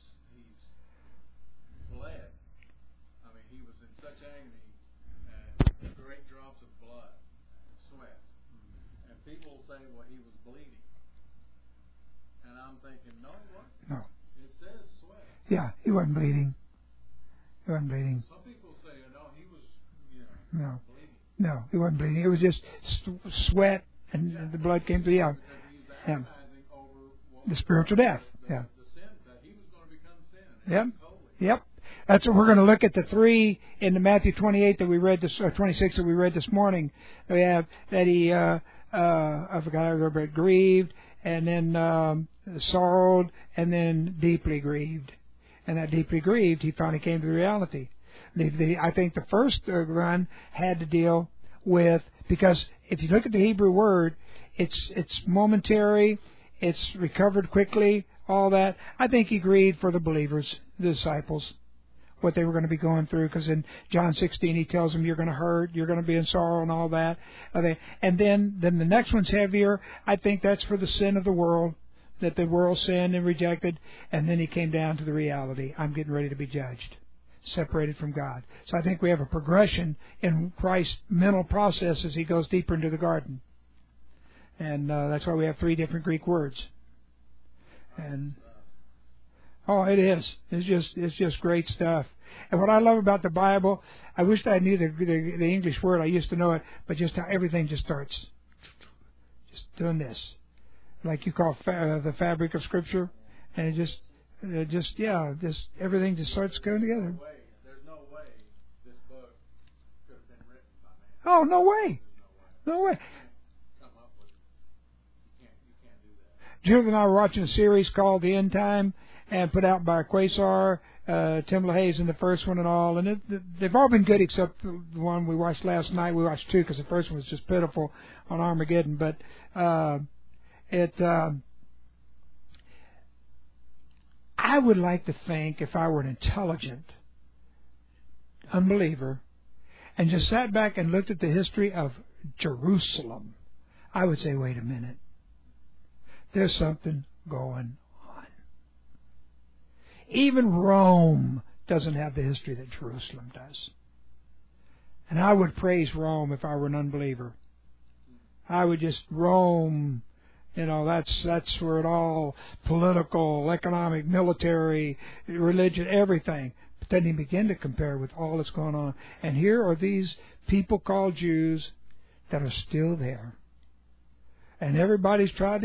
Speaker 3: bled. I mean, he was in such agony, great drops of blood, sweat. And people say, well, he was bleeding. And I'm thinking, no, it wasn't.
Speaker 1: no.
Speaker 3: It says sweat.
Speaker 1: Yeah, he wasn't bleeding. He wasn't bleeding.
Speaker 3: Some people say, no, he was,
Speaker 1: No.
Speaker 3: bleeding.
Speaker 1: No, he wasn't bleeding. It was just sweat, and the blood came to the
Speaker 3: Because he was agonizing over what
Speaker 1: the spiritual death. Yeah.
Speaker 3: the sin, that he was going to become sin.
Speaker 1: Yep.
Speaker 3: He's holy.
Speaker 1: Yep. That's what we're going to look at, the three in the Matthew 28 that we read this, 26 that we read this morning. We have that he, I forgot, but grieved, and then sorrowed, and then deeply grieved. And that deeply grieved, he finally came to the reality. I think the first run had to deal with, because if you look at the Hebrew word, it's momentary, it's recovered quickly, all that. I think he grieved for the believers, the disciples, what they were going to be going through, because in John 16 he tells them you're going to hurt, you're going to be in sorrow and all that. And then the next one's heavier. I think that's for the sin of the world, that the world sinned and rejected, and then he came down to the reality, I'm getting ready to be judged, separated from God. So I think we have a progression in Christ's mental process as he goes deeper into the garden. And that's why we have three different Greek words. And oh, it is. It's just great stuff. And what I love about the Bible, I wish I knew the English word. I used to know it, but just how everything just starts just doing this, like you call the fabric of Scripture, and it just everything just starts going together.
Speaker 3: There's no way this book could have been written by man.
Speaker 1: Oh, no way.
Speaker 3: There's
Speaker 1: No way.
Speaker 3: You can't come up with it. You can't do that.
Speaker 1: Judith and I were watching a series called The End Time, and put out by Quasar, Tim LaHaye's in the first one and all, and they've all been good except the one we watched last night. We watched two because the first one was just pitiful on Armageddon, but I would like to think if I were an intelligent unbeliever and just sat back and looked at the history of Jerusalem, I would say, wait a minute, there's something going on. Even Rome doesn't have the history that Jerusalem does. And I would praise Rome if I were an unbeliever. I would just, Rome, that's where it all, political, economic, military, religion, everything. But then you begin to compare with all that's going on. And here are these people called Jews that are still there. And everybody's tried to...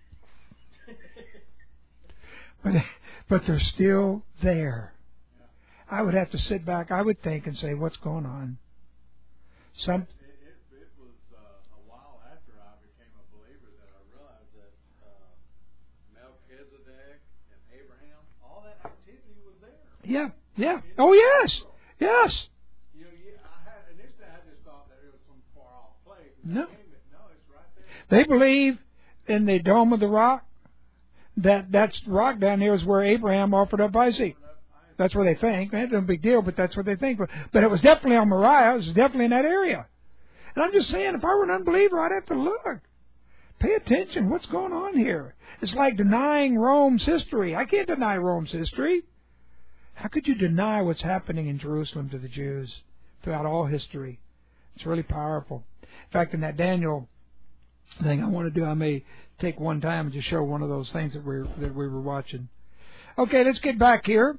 Speaker 1: But they're still there. I would have to sit back, I would think, and say, what's going on?
Speaker 3: It was a while after I became a believer that I realized that Melchizedek and Abraham, all that activity was there.
Speaker 1: Yeah. Oh, yes. Yes.
Speaker 3: Initially I just thought that it was some far off place.
Speaker 1: No.
Speaker 3: It's right there.
Speaker 1: They believe in the Dome of the Rock. That's rock down there is where Abraham offered up Isaac. That's where they think. It's no big deal, but that's what they think. But it was definitely on Moriah. It was definitely in that area. And I'm just saying, if I were an unbeliever, I'd have to look. Pay attention. What's going on here? It's like denying Rome's history. I can't deny Rome's history. How could you deny what's happening in Jerusalem to the Jews throughout all history? It's really powerful. In fact, in that Daniel thing I want to do, I may take one time and just show one of those things that we were watching. Okay, let's get back here.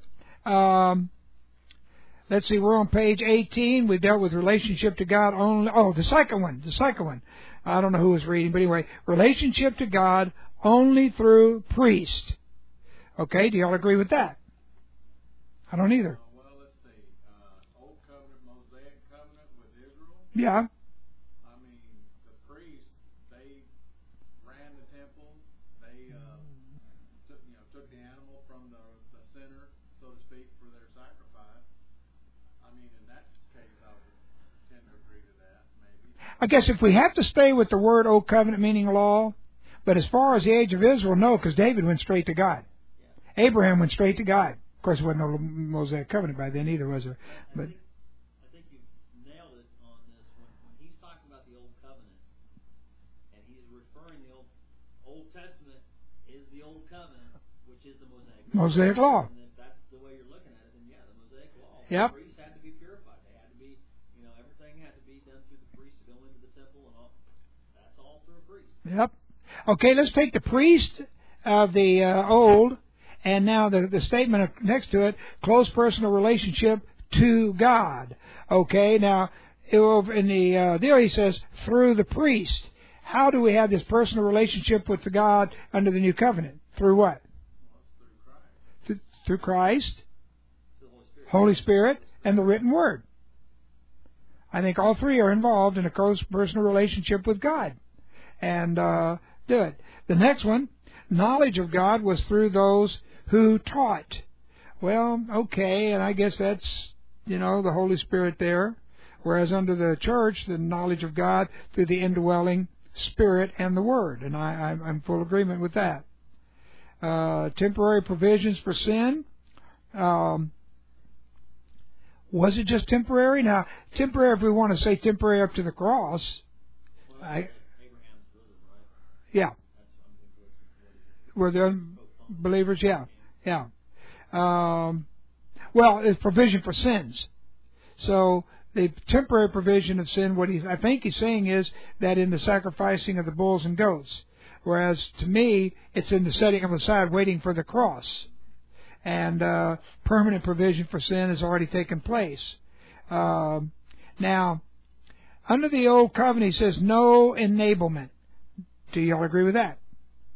Speaker 1: Let's see, we're on page 18. We've dealt with relationship to God only. Oh, the second one. I don't know who was reading, but anyway, relationship to God only through priest. Okay, do y'all agree with that? I don't either.
Speaker 3: Well, let's see. Old Covenant, Mosaic Covenant with Israel.
Speaker 1: Yeah.
Speaker 3: I mean, the priests, they ran the temple. They took the animal from the center, so to speak, for their sacrifice. I mean, in that case, I would tend to agree to that, maybe.
Speaker 1: I guess if we have to stay with the word Old Covenant meaning law, but as far as the age of Israel, no, because David went straight to God. Abraham went straight to God. Of course, there wasn't no Mosaic Covenant by then either, was there? But
Speaker 2: I think you nailed it on this. When he's talking about the Old Covenant, and he's referring the Old Testament is the Old Covenant, which is the Mosaic
Speaker 1: Law.
Speaker 2: And if that's the way you're looking at it, then yeah, the Mosaic Law.
Speaker 1: Yep.
Speaker 2: The priests had to be purified. They had to be, everything had to be done through the priest to go into the temple, and all. That's all through a priest.
Speaker 1: Yep. Okay, let's take the priest of the old, and now the statement next to it, close personal relationship to God. Okay, now in the there he says through the priest. How do we have this personal relationship with the God under the new covenant? Through what? Through Christ, Holy Spirit, and the written word. I think all three are involved in a close personal relationship with God. And do it. The next one, knowledge of God was through those who taught. Well, okay, and I guess that's, the Holy Spirit there. Whereas under the church, the knowledge of God through the indwelling Spirit and the Word. And I'm in full agreement with that. Temporary provisions for sin. Was it just temporary? Now, temporary, if we want to say temporary up to the cross.
Speaker 2: Abraham's bosom, right?
Speaker 1: Yeah.
Speaker 2: That's
Speaker 1: Were the unbelievers? Yeah. Well, it's provision for sins. So the temporary provision of sin, I think he's saying is that in the sacrificing of the bulls and goats. Whereas to me, it's in the setting them aside, waiting for the cross. and permanent provision for sin has already taken place. Now, under the Old Covenant, he says no enablement. Do y'all agree with that?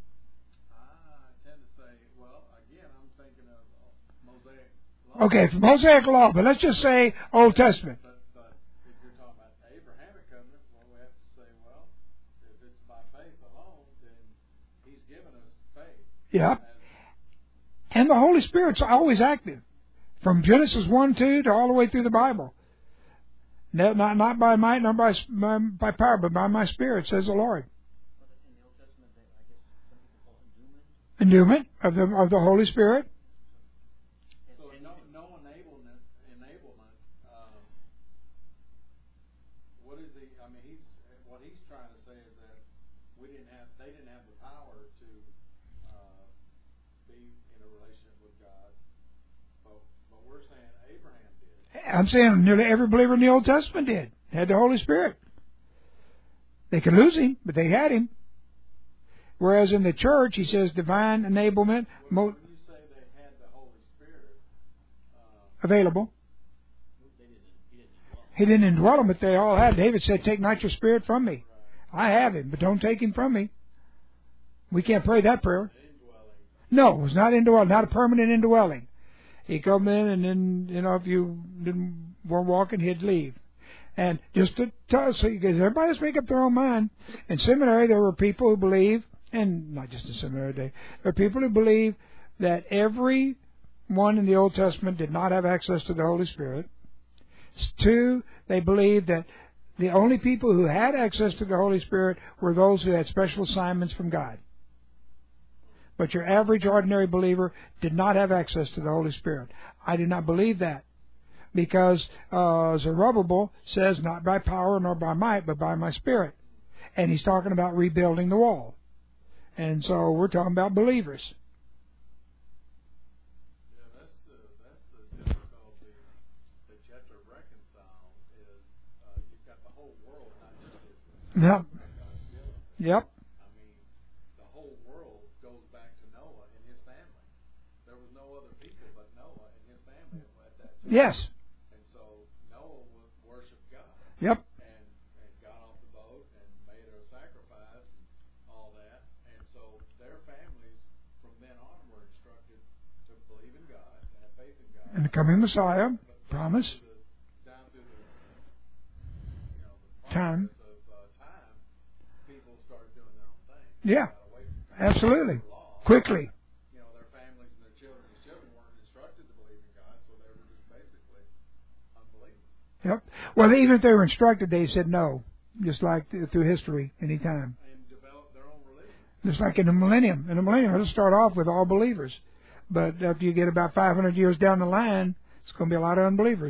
Speaker 3: I tend to say, well, again, I'm thinking of Mosaic law.
Speaker 1: Okay, from Mosaic law, but let's just say Old Testament.
Speaker 3: But if you're talking about the Abrahamic covenant, well, we have to say, well, if it's by faith alone, then He's given us faith.
Speaker 1: Yep. And the Holy Spirit's always active. From Genesis 1-2 to all the way through the Bible. No, not by might nor by power, but by my Spirit, says the Lord.
Speaker 4: In the Old Testament, I guess some people call it endowment.
Speaker 1: Endowment of the Holy Spirit.
Speaker 3: So no enablement. What is he? I mean, what he's trying to say is that they didn't have the power to be in a relationship with God, but we're saying Abraham did.
Speaker 1: I'm saying nearly every believer in the Old Testament did. Had the Holy Spirit. They could lose Him, but they had Him. Whereas in the church, he says divine enablement.
Speaker 3: When you say they had the Holy Spirit
Speaker 1: Available. He didn't indwell them, but they all had. David said, take not your spirit from me. I have Him, but don't take Him from me. We can't pray that prayer. No, it was not indwelling, not a permanent indwelling. He'd come in, and then, if you weren't walking, he'd leave. And just to tell us, because everybody has to make up their own mind. In seminary, there were people who believe, and not just in seminary day, there are people who believe that every one in the Old Testament did not have access to the Holy Spirit. 2, they believed that the only people who had access to the Holy Spirit were those who had special assignments from God. But your average, ordinary believer did not have access to the Holy Spirit. I do not believe that. Because Zerubbabel says, not by power nor by might, but by my Spirit. And he's talking about rebuilding the wall. And so we're talking about believers.
Speaker 3: Yeah, that's the difficulty that you have to reconcile is you've got the whole world, not just Israel.
Speaker 1: Yep.
Speaker 3: I mean, the whole world goes back to Noah and his family. There was no other people but Noah and his family at that time.
Speaker 1: Yes.
Speaker 3: And so Noah worshiped God.
Speaker 1: Yep.
Speaker 3: And got off the boat and made a sacrifice and all that. And so their families from then on were instructed to believe in God, to have faith in God.
Speaker 1: And the coming Messiah, promise.
Speaker 3: Down through the
Speaker 1: Time.
Speaker 3: of time, people started doing their own thing.
Speaker 1: Yeah.
Speaker 3: Got away from God.
Speaker 1: Absolutely.
Speaker 3: Law.
Speaker 1: Quickly.
Speaker 3: Their families and their children weren't instructed to believe in God, so they were just basically unbelievers.
Speaker 1: Yep. Well, even if they were instructed, they said no. Just like through history, any time.
Speaker 3: And developed their own religion.
Speaker 1: Just like in the millennium. In the millennium, it'll start off with all believers. But after you get about 500 years down the line, it's going to be a lot of unbelievers.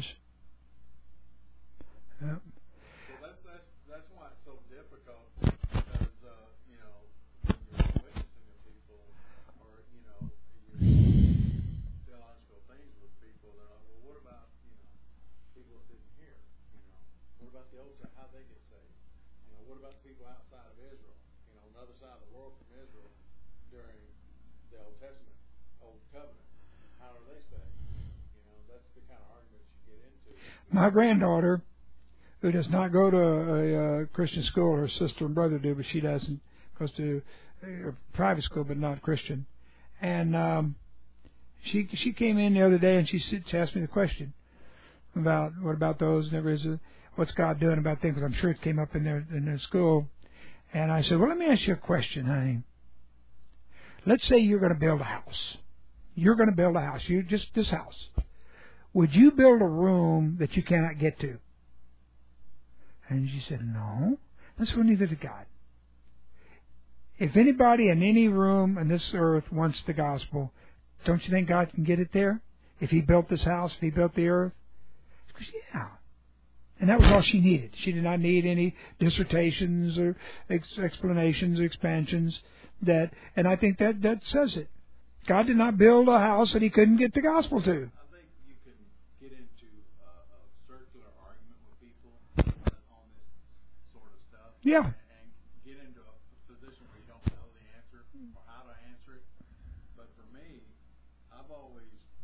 Speaker 1: Yep.
Speaker 3: So that's why it's so difficult because when you're witnessing to people or you're theological things with people, they're like, well, what about people that didn't hear? What about the old time? How they get saved? What about the people outside of Israel? On the other side of the world from Israel during the Old Testament, Old Covenant. How are they saved? That's the kind of arguments you get into.
Speaker 1: My granddaughter, who does not go to a Christian school, her sister and brother do, but she doesn't, goes to a private school but not Christian. And she came in the other day and she asked me the question about what about those, and what's God doing about things, because I'm sure it came up in their school. And I said, well, let me ask you a question, honey. Let's say you're going to build a house. You're going to build a house. Just this house. Would you build a room that you cannot get to? And she said, no. That's what neither did God. If anybody in any room on this earth wants the gospel, don't you think God can get it there? If He built this house, if He built the earth? She goes, yeah. And that was all she needed. She did not need any dissertations or explanations or expansions. And I think that says it. God did not build a house that He couldn't get the gospel to.
Speaker 3: I think you can get into a circular argument with people on this sort of stuff.
Speaker 1: Yeah.
Speaker 3: And get into a position where you don't know the answer or how to answer it. But for me, I've always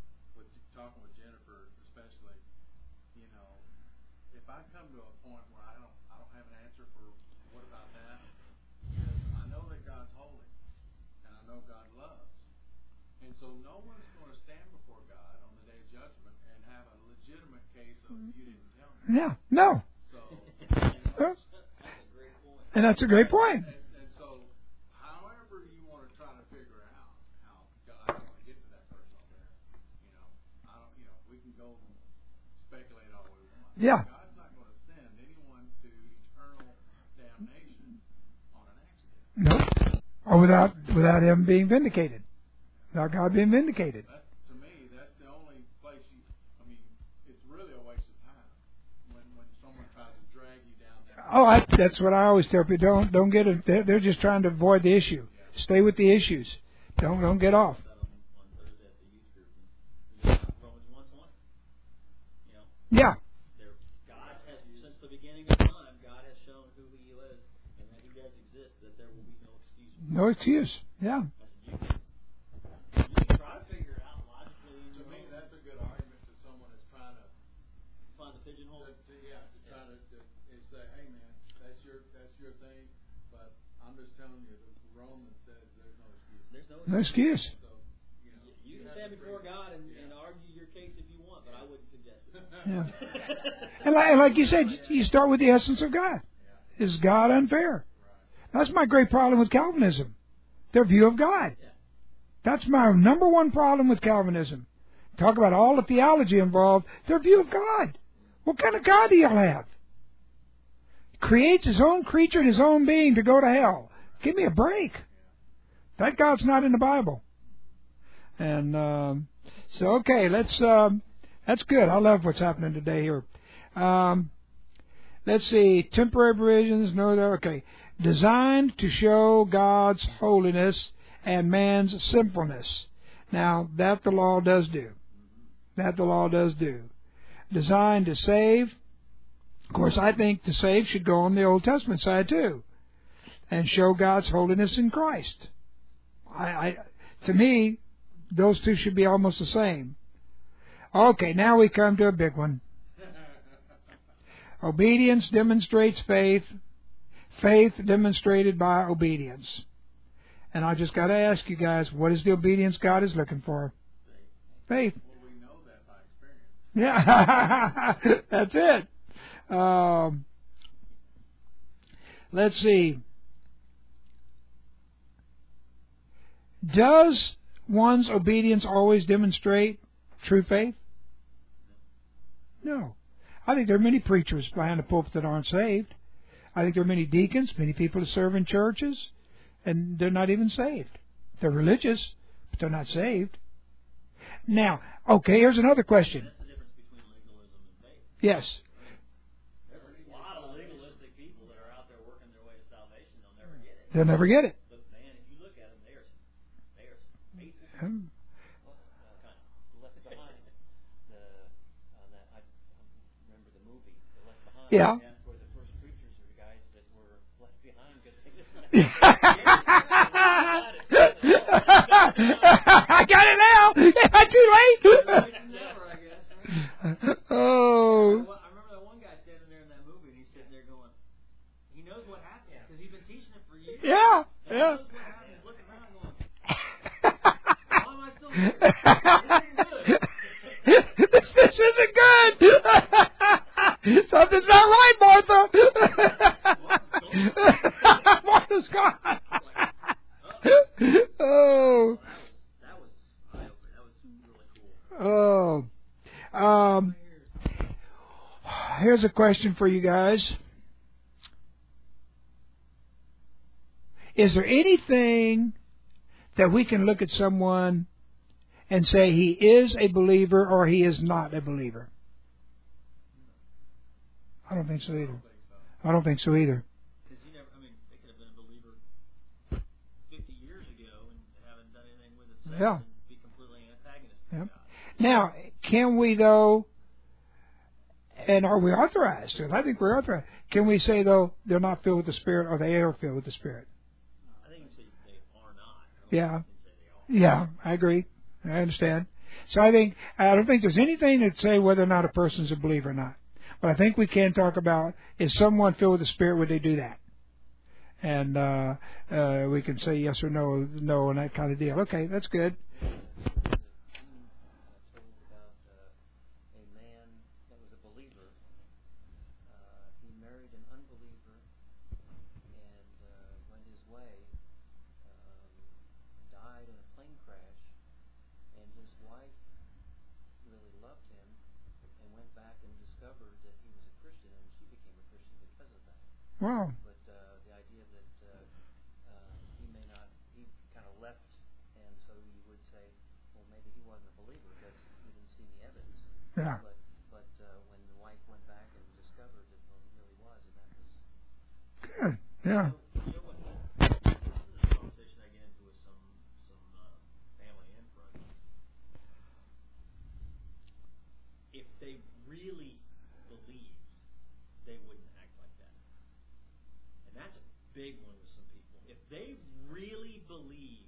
Speaker 3: talking with Jennifer, especially, you know, if I come to a point where I don't have an answer for what about that, because I know that God's holy, and I know God loves, and so no one's going to stand before God on the day of judgment and have a legitimate case of you didn't tell me.
Speaker 1: Yeah. No.
Speaker 3: So,
Speaker 1: And that's a great point.
Speaker 3: and so, however you want to try to figure out how God is going to get to that person over there, you know, we can go speculate all we want.
Speaker 1: Yeah.
Speaker 3: God's not going to send anyone to eternal damnation on an accident.
Speaker 1: No. Or without him being vindicated. Without God being vindicated.
Speaker 3: That's, to me, that's the only place it's really a waste of time when someone tries to drag you down that.
Speaker 1: Oh, that's what I always tell people. Don't get it. They're just trying to avoid the issue. Stay with the issues. Don't get off.
Speaker 2: On Thursday at the youth group, Romans 1:20. You know,
Speaker 1: Yeah.
Speaker 2: God has, since the beginning of time, God has shown who He is and that He does exist. That there will be no excuse.
Speaker 1: No excuse. Yeah.
Speaker 2: I said, you can try to figure it out logically.
Speaker 3: To me, that's a good argument to someone that's trying to
Speaker 2: Find the pigeonhole.
Speaker 3: try to say, hey man, that's your thing, but I'm just telling you, the Romans says there's no excuse.
Speaker 2: There's
Speaker 1: No excuse.
Speaker 3: So, you know,
Speaker 2: You can stand before God and argue your case if you want, but I wouldn't suggest it.
Speaker 1: Yeah. And like you said, you start with the essence of God. Is God unfair? That's my great problem with Calvinism. Their view of God.
Speaker 2: Yeah.
Speaker 1: That's my number one problem with Calvinism. Talk about all the theology involved. Their view of God. What kind of God do y'all have? Creates his own creature and his own being to go to hell. Give me a break. That God's not in the Bible. And so, okay, that's good. I love what's happening today here. Let's see. Temporary provisions. No, okay. Designed to show God's holiness and man's sinfulness. Now, that the law does do. That the law does do. Designed to save. Of course, I think to save should go on the Old Testament side too. And show God's holiness in Christ. To me, those two should be almost the same. Okay, now we come to a big one. Obedience demonstrates faith. Faith demonstrated by obedience. And I just got to ask you guys, what is the obedience God is looking for? Faith.
Speaker 3: well, we know that by experience.
Speaker 1: Yeah, that's it. Let's see. Does one's obedience always demonstrate true faith? No. I think there are many preachers behind the pulpit that aren't saved. I think there are many deacons, many people that serve in churches, and they're not even saved. They're religious, but they're not saved. Now, okay, here's another question.
Speaker 2: That's the difference between legalism and faith.
Speaker 1: Yes.
Speaker 2: There's a lot of legalistic people that are out there working their way to salvation. They'll never get it.
Speaker 1: They'll never get it.
Speaker 2: But man, if you look at them, they are faithful.
Speaker 1: Hmm.
Speaker 4: Left Behind. I remember the movie, The Left Behind.
Speaker 1: Yeah.
Speaker 4: And where the first preachers are the guys that were left behind because they didn't.
Speaker 1: I got it now. Am I too late?
Speaker 2: Never, I guess. Right?
Speaker 1: Oh.
Speaker 2: I remember that one guy standing there in that movie, and he's sitting there going, he knows what happened because he's been teaching it for years.
Speaker 1: Yeah.
Speaker 2: And
Speaker 1: Yeah.
Speaker 2: he knows what happened. He's looking around going, why am I still here?
Speaker 1: This isn't good. Something's not right, Martha. Martha's gone. Oh.
Speaker 2: That was eye-opening. That was really cool.
Speaker 1: Oh. Here's a question for you guys. Is there anything that we can look at someone and say he is a believer or he is not a believer? I don't think so either. I don't think so either.
Speaker 2: Because they could have been a believer 50 years ago and haven't done anything with it since
Speaker 1: Yeah.
Speaker 2: and be completely antagonistic
Speaker 1: Yeah.
Speaker 2: about it.
Speaker 1: Now, can we though, and are we authorized? Because I think we're authorized. Can we say though they're not filled with the Spirit or they are filled with the Spirit?
Speaker 2: I think you say they are not. I don't
Speaker 1: Yeah.
Speaker 2: think you can say they are.
Speaker 1: Yeah, I agree. I understand. So I don't think there's anything that say whether or not a person's a believer or not. But I think we can talk about, is someone filled with the Spirit, would they do that? And we can say yes or no, and that kind of deal. Okay, that's good.
Speaker 4: told about a man that was a believer. He married an unbeliever and went his way, died in a plane crash, and his wife really loved him and went back and discovered that he was a Christian, and she became a Christian because of that.
Speaker 1: Wow.
Speaker 4: But the idea that he kind of left, and so you would say, well, maybe he wasn't a believer because he didn't see any evidence.
Speaker 1: Yeah.
Speaker 4: But when the wife went back and discovered that, well, he really was, and that was
Speaker 1: Good. Yeah.
Speaker 2: You know what's this is a conversation I get into with some family and friends. If they really believed, they wouldn't act like that. And that's a big one with some people. If they really believed,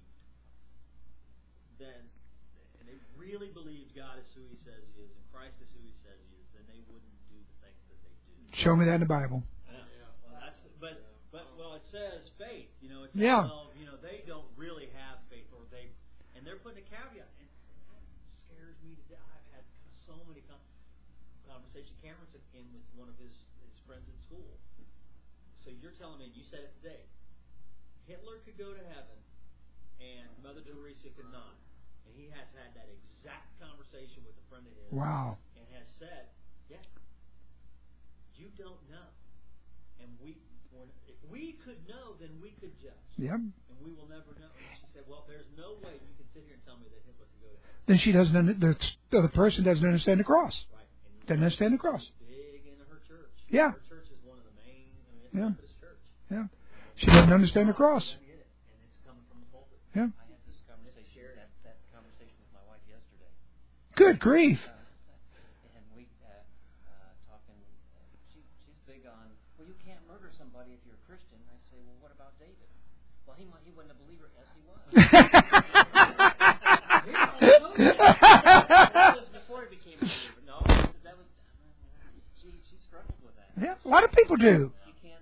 Speaker 2: and they really believed God is who He says He is, and Christ is who He says He is, then they wouldn't do the things that they do.
Speaker 1: Show me that in the Bible.
Speaker 2: Well, it says faith. You know, it says,
Speaker 1: Yeah.
Speaker 2: well, you know, they don't really have faith, and they're putting a caveat, and that scares me to death. I've had so many conversations. Cameron's in with one of his friends at school. So you're telling me, you said it today, Hitler could go to heaven, and Mother Teresa could not, and he has had that exact conversation with a friend of his.
Speaker 1: Wow.
Speaker 2: And has said, yeah, you don't know, and if we could know, then we could judge.
Speaker 1: Yep.
Speaker 2: And we will never know. And she said, well, there's no way you can sit here and tell me that Hitler could go to heaven.
Speaker 1: Then she doesn't. The other person doesn't understand the cross.
Speaker 2: Right. And
Speaker 1: Doesn't understand the cross.
Speaker 2: big into her church.
Speaker 1: Yeah.
Speaker 2: Her church is one of the main. It's
Speaker 1: Yeah.
Speaker 2: Methodist church.
Speaker 1: Yeah. She doesn't understand the cross.
Speaker 2: Doesn't get it, and it's coming from the pulpit.
Speaker 1: Yeah.
Speaker 4: I had this conversation, that conversation with my wife yesterday.
Speaker 1: Good grief.
Speaker 4: And we talking. She's big on, well, you can't murder somebody if you're a Christian. I say, well, what about David? Well, he wasn't a believer. Yes, he was. That was before he became a believer. No, that was. She struggled with that.
Speaker 1: Yeah. A lot of people do.
Speaker 4: She can't.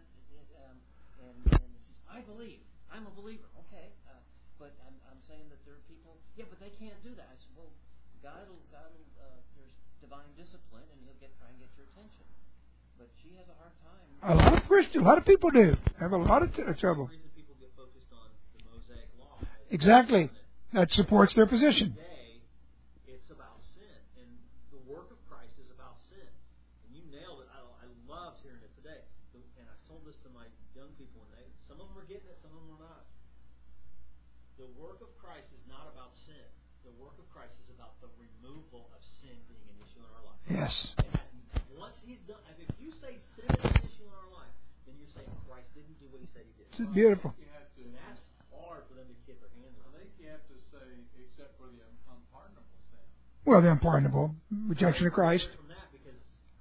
Speaker 4: I believe. I'm a believer. Okay, but I'm saying that there are people. Yeah, but they can't do that. I said, well, God will. There's divine discipline, and He'll try and get your attention. But she has a hard time.
Speaker 1: A lot of people do have a lot of trouble.
Speaker 2: The reason people get focused on the Mosaic Law.
Speaker 1: Exactly. That supports their position.
Speaker 2: Today, it's about sin, and the work of Christ is about sin. And you nailed it. I loved hearing it today. And I told this to my young people, and some of them are getting it, some of them are not. The work of Christ is not about sin. The work of Christ is about the removal of sin being an issue in our life.
Speaker 1: Yes.
Speaker 2: Once He's done, if you say sin is an issue in our life, then you're saying Christ didn't do what He said He did.
Speaker 1: It's beautiful.
Speaker 3: You have to.
Speaker 2: And that's hard for them to get their hands
Speaker 3: I
Speaker 2: on.
Speaker 3: think you have to say, except for the unpardonable sin.
Speaker 1: Well, the unpardonable rejection of Christ.
Speaker 2: From that, because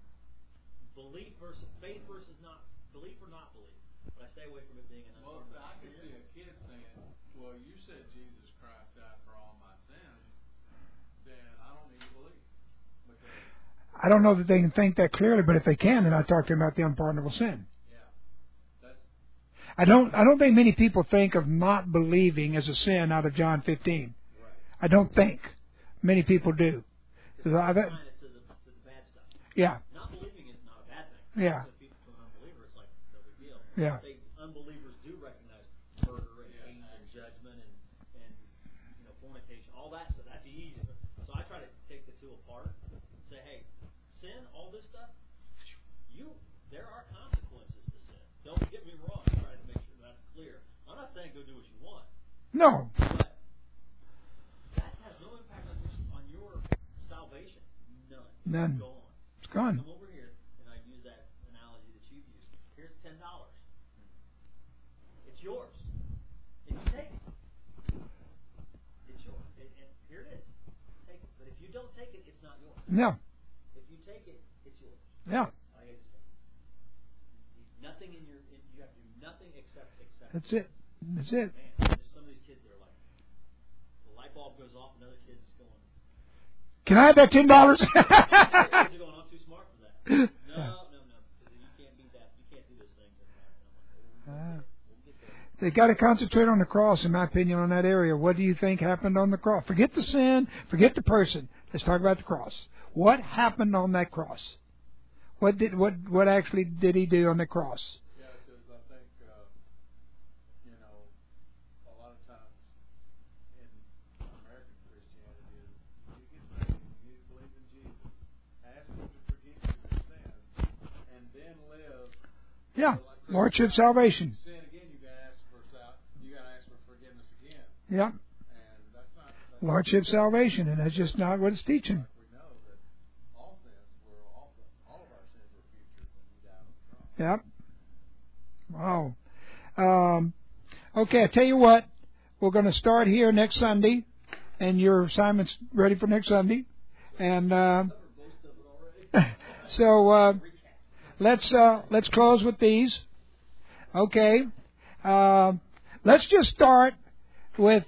Speaker 2: faith versus not belief or not belief. But I stay away from it being an
Speaker 3: Well,
Speaker 2: unpardonable
Speaker 3: I can
Speaker 2: sin.
Speaker 3: see a kid saying, well, you said Jesus Christ died for all my sins, then I don't need to believe. Because,
Speaker 1: I don't know that they can think that clearly, but if they can, then I talk to them about the unpardonable sin.
Speaker 3: yeah, that's,
Speaker 1: I don't think many people think of not believing as a sin out of John 15.
Speaker 2: Right.
Speaker 1: I don't think many people do.
Speaker 2: Because
Speaker 1: I bet-
Speaker 2: tying it to the bad stuff.
Speaker 1: Yeah.
Speaker 2: Not believing is not a bad thing.
Speaker 1: Yeah.
Speaker 2: So people to an unbeliever, it's like no big deal.
Speaker 1: Yeah.
Speaker 2: Unbelievers do recognize murder and hate and judgment and fornication, all that stuff. That's easy. So I try to take the two apart and say, hey, sin, all this stuff, there are consequences to sin. Don't get me wrong. I try to make sure that's clear. I'm not saying go do what you want,
Speaker 1: No.
Speaker 2: but that has no impact on your salvation.
Speaker 1: None.
Speaker 2: Gone.
Speaker 1: It's gone.
Speaker 2: Come over here, and I use that analogy that you've used. Here's $10. It's yours. If you take it, it's yours. And here it is. Take it. But if you don't take it, it's not yours.
Speaker 1: No.
Speaker 2: If you take it, it's yours.
Speaker 1: Yeah.
Speaker 2: All you have to take it. Nothing you have to do nothing except accept.
Speaker 1: That's it. That's it.
Speaker 2: Man, there's some of these kids that are like, the light bulb goes off, another kid's going,
Speaker 1: Can I have that $10?
Speaker 2: You're going, I'm too smart for that. No. Because you can't do that. You can't do those things. And I'm like, we'll get there.
Speaker 1: They got to concentrate on the cross, in my opinion, on that area. What do you think happened on the cross? Forget the sin. Forget the person. Let's talk about the cross. What happened on that cross? What actually did he do on the cross?
Speaker 3: Yeah, because I think, you know, a lot of times in American Christianity is you get saved, you need to believe in Jesus, ask Him to forgive you your sins, and then live.
Speaker 1: Yeah, Lordship salvation.
Speaker 3: Sin again, you got to ask for forgiveness again.
Speaker 1: Yeah,
Speaker 3: And that's not
Speaker 1: Lordship salvation, and that's just not what it's teaching.
Speaker 3: we know that all of our sins were future when He died on the cross.
Speaker 1: Yep. Wow. Okay, I tell you what, we're going to start here next Sunday, and your assignment's ready for next Sunday, and so let's close with these. Okay. Let's just start with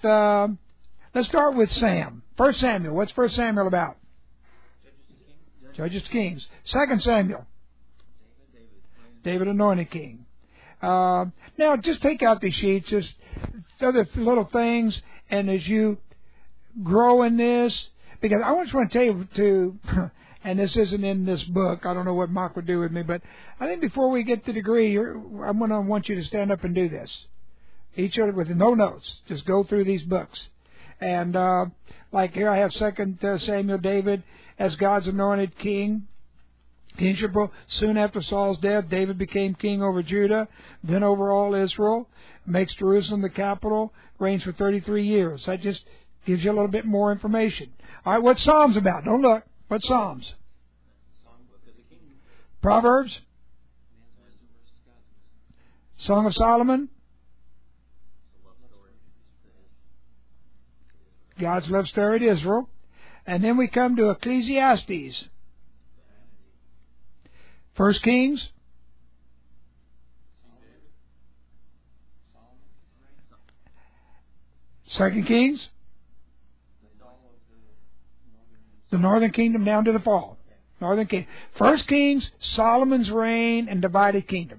Speaker 1: Sam. 1 Samuel. What's 1 Samuel about? Judges to Kings. 2 Samuel. David anointed king. Now, just take out these sheets, just other little things, and as you grow in this, because I just want to tell you to, and this isn't in this book, I don't know what Mark would do with me, but I think before we get to the degree, I'm going to want you to stand up and do this. Each other with no notes. Just go through these books. And like here I have 2 Samuel, David as God's anointed king. Kingship. Soon after Saul's death, David became king over Judah, then over all Israel, makes Jerusalem the capital, reigns for 33 years. That just gives you a little bit more information. All right, what's Psalms about? Don't look. What Psalms? Proverbs? Song of Solomon? God's love story to Israel. And then we come to Ecclesiastes. 1 Kings. Second Kings. The northern kingdom down to the fall. Northern kingdom. 1 Kings, Solomon's reign and divided kingdom.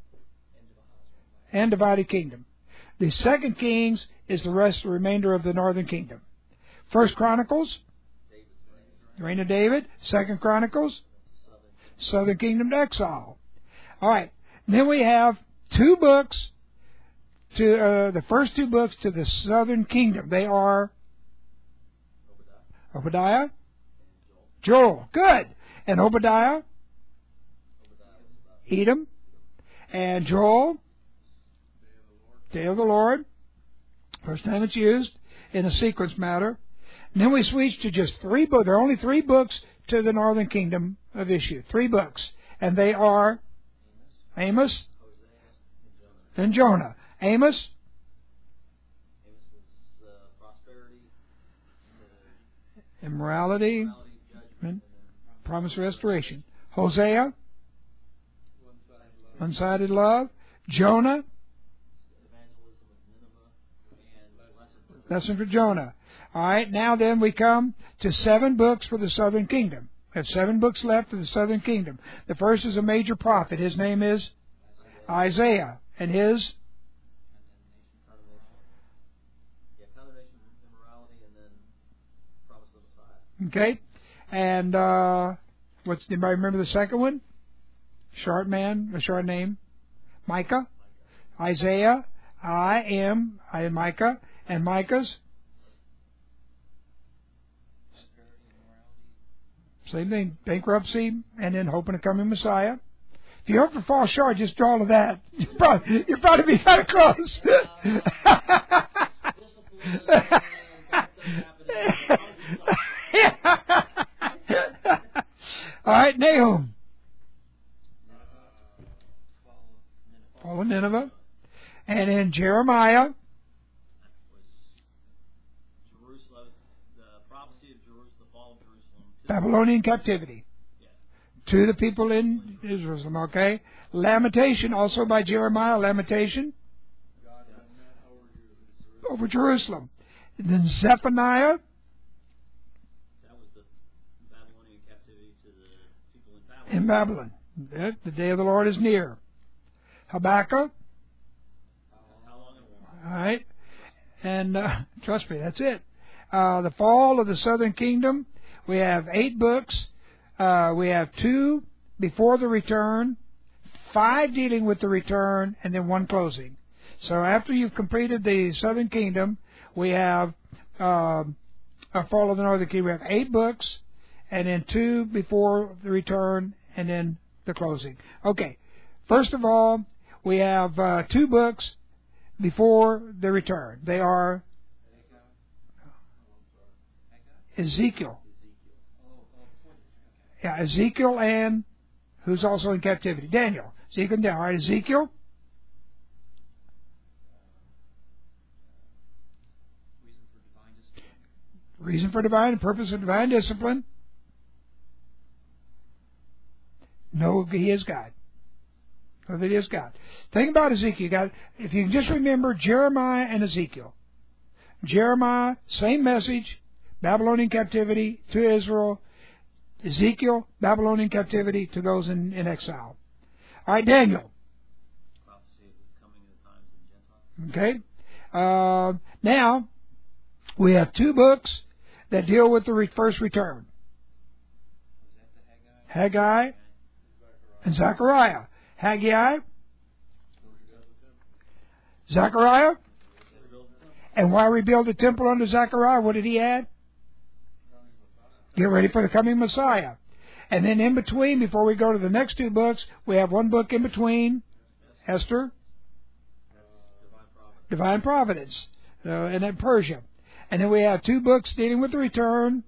Speaker 1: And divided kingdom. The 2 Kings is the remainder of the northern kingdom. 1 Chronicles, the reign of David. 2 Chronicles, southern kingdom to exile. All right. Then we have 2 books to the first 2 books to the southern kingdom. They are Obadiah, Joel. Good. And Obadiah, Edom, and Joel, Day of the Lord. First time it's used in a sequence matter. And then we switch to just 3 books. There are only 3 books to the northern kingdom of issue. 3 books. And they are Amos and Jonah. Amos
Speaker 2: was prosperity,
Speaker 1: immorality,
Speaker 2: judgment,
Speaker 1: promise of restoration. Hosea, one-sided love. Jonah,
Speaker 2: evangelism of Nineveh, and
Speaker 1: lesson for Jonah. All right, now then we come to 7 books for the southern kingdom. We have 7 books left for the southern kingdom. The first is a major prophet. His name is Isaiah. And his?
Speaker 2: condemnation, immorality, and then promise of Messiah.
Speaker 1: Okay. And anybody remember the second one? Short name. Micah. Isaiah. I am Micah. And Micah's? Same thing. Bankruptcy and then hope in a coming Messiah. If you ever fall short, just draw all of that. You'll probably be kind of close. All right, Nahum. Fall of Nineveh. And then Jeremiah. Babylonian captivity to the people in Israel, okay? Lamentation, also by Jeremiah, Lamentation over Jerusalem. And then Zephaniah, in Babylon. The day of the Lord is near. Habakkuk. All right. And trust me, that's it. The fall of the southern kingdom. We have 8 books. We have 2 before the return, 5 dealing with the return, and then 1 closing. So after you've completed the southern kingdom, we have a fall of the northern kingdom. We have 8 books, and then 2 before the return, and then the closing. Okay. First of all, we have 2 books before the return. They are Ezekiel. Yeah, Ezekiel and who's also in captivity? Daniel. Ezekiel and Daniel. All right, Ezekiel. Reason for divine and purpose of divine discipline. No, he is God. No, that is God. Think about Ezekiel. God, if you can just remember Jeremiah and Ezekiel. Jeremiah, same message, Babylonian captivity to Israel. Ezekiel, Babylonian captivity to those in exile. All right, Daniel.
Speaker 2: Prophecy of the coming of the times in Gentiles.
Speaker 1: Okay. Now, we have 2 books that deal with the first return. Haggai and Zechariah. Haggai, Zechariah. And why rebuild the temple under Zechariah? What did he add? Get ready for the coming Messiah. And then in between, before we go to the next 2 books, we have 1 book in between, Esther, Divine Providence, and then Persia. And then we have 2 books dealing with the return.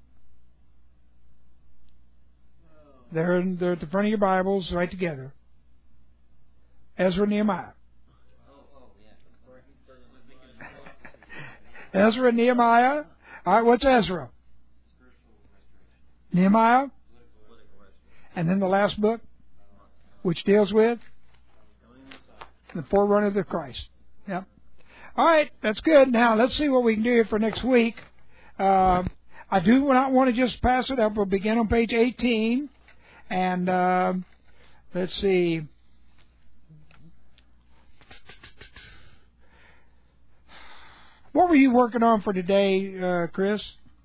Speaker 1: They're at the front of your Bibles, right together. Ezra and Nehemiah. Ezra and Nehemiah. All right, what's Ezra? Nehemiah. And then the last book, which deals with the forerunner of the Christ. Yep. All right, that's good. Now, let's see what we can do here for next week. I do not want to just pass it up. We'll begin on page 18. And let's see. What were you working on for today, Chris?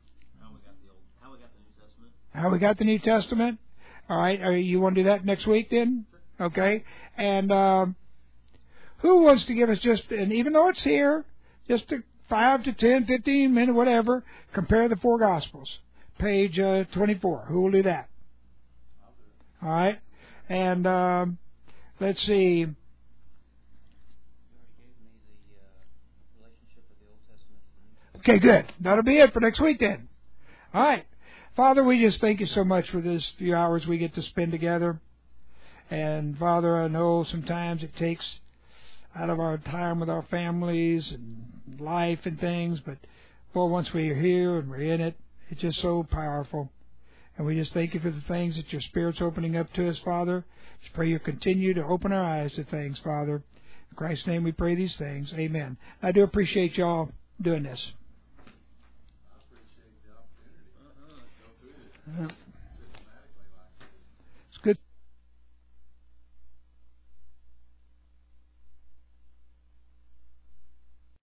Speaker 1: How we got the New Testament. All right. You want to do that next week then? Okay. And who wants to give us just, and even though it's here, just a 5 to 10, 15 minute, whatever, compare the 4 Gospels. Page 24. Who will do that? All right. And let's see. Okay, good. That'll be it for next week then. All right. Father, we just thank you so much for this few hours we get to spend together. And Father, I know sometimes it takes out of our time with our families and life and things, but well, once we're here and we're in it, it's just so powerful. And we just thank you for the things that your Spirit's opening up to us, Father. Just pray you continue to open our eyes to things, Father. In Christ's name we pray these things. Amen. I do appreciate y'all doing this.
Speaker 3: I appreciate the opportunity. Go through this.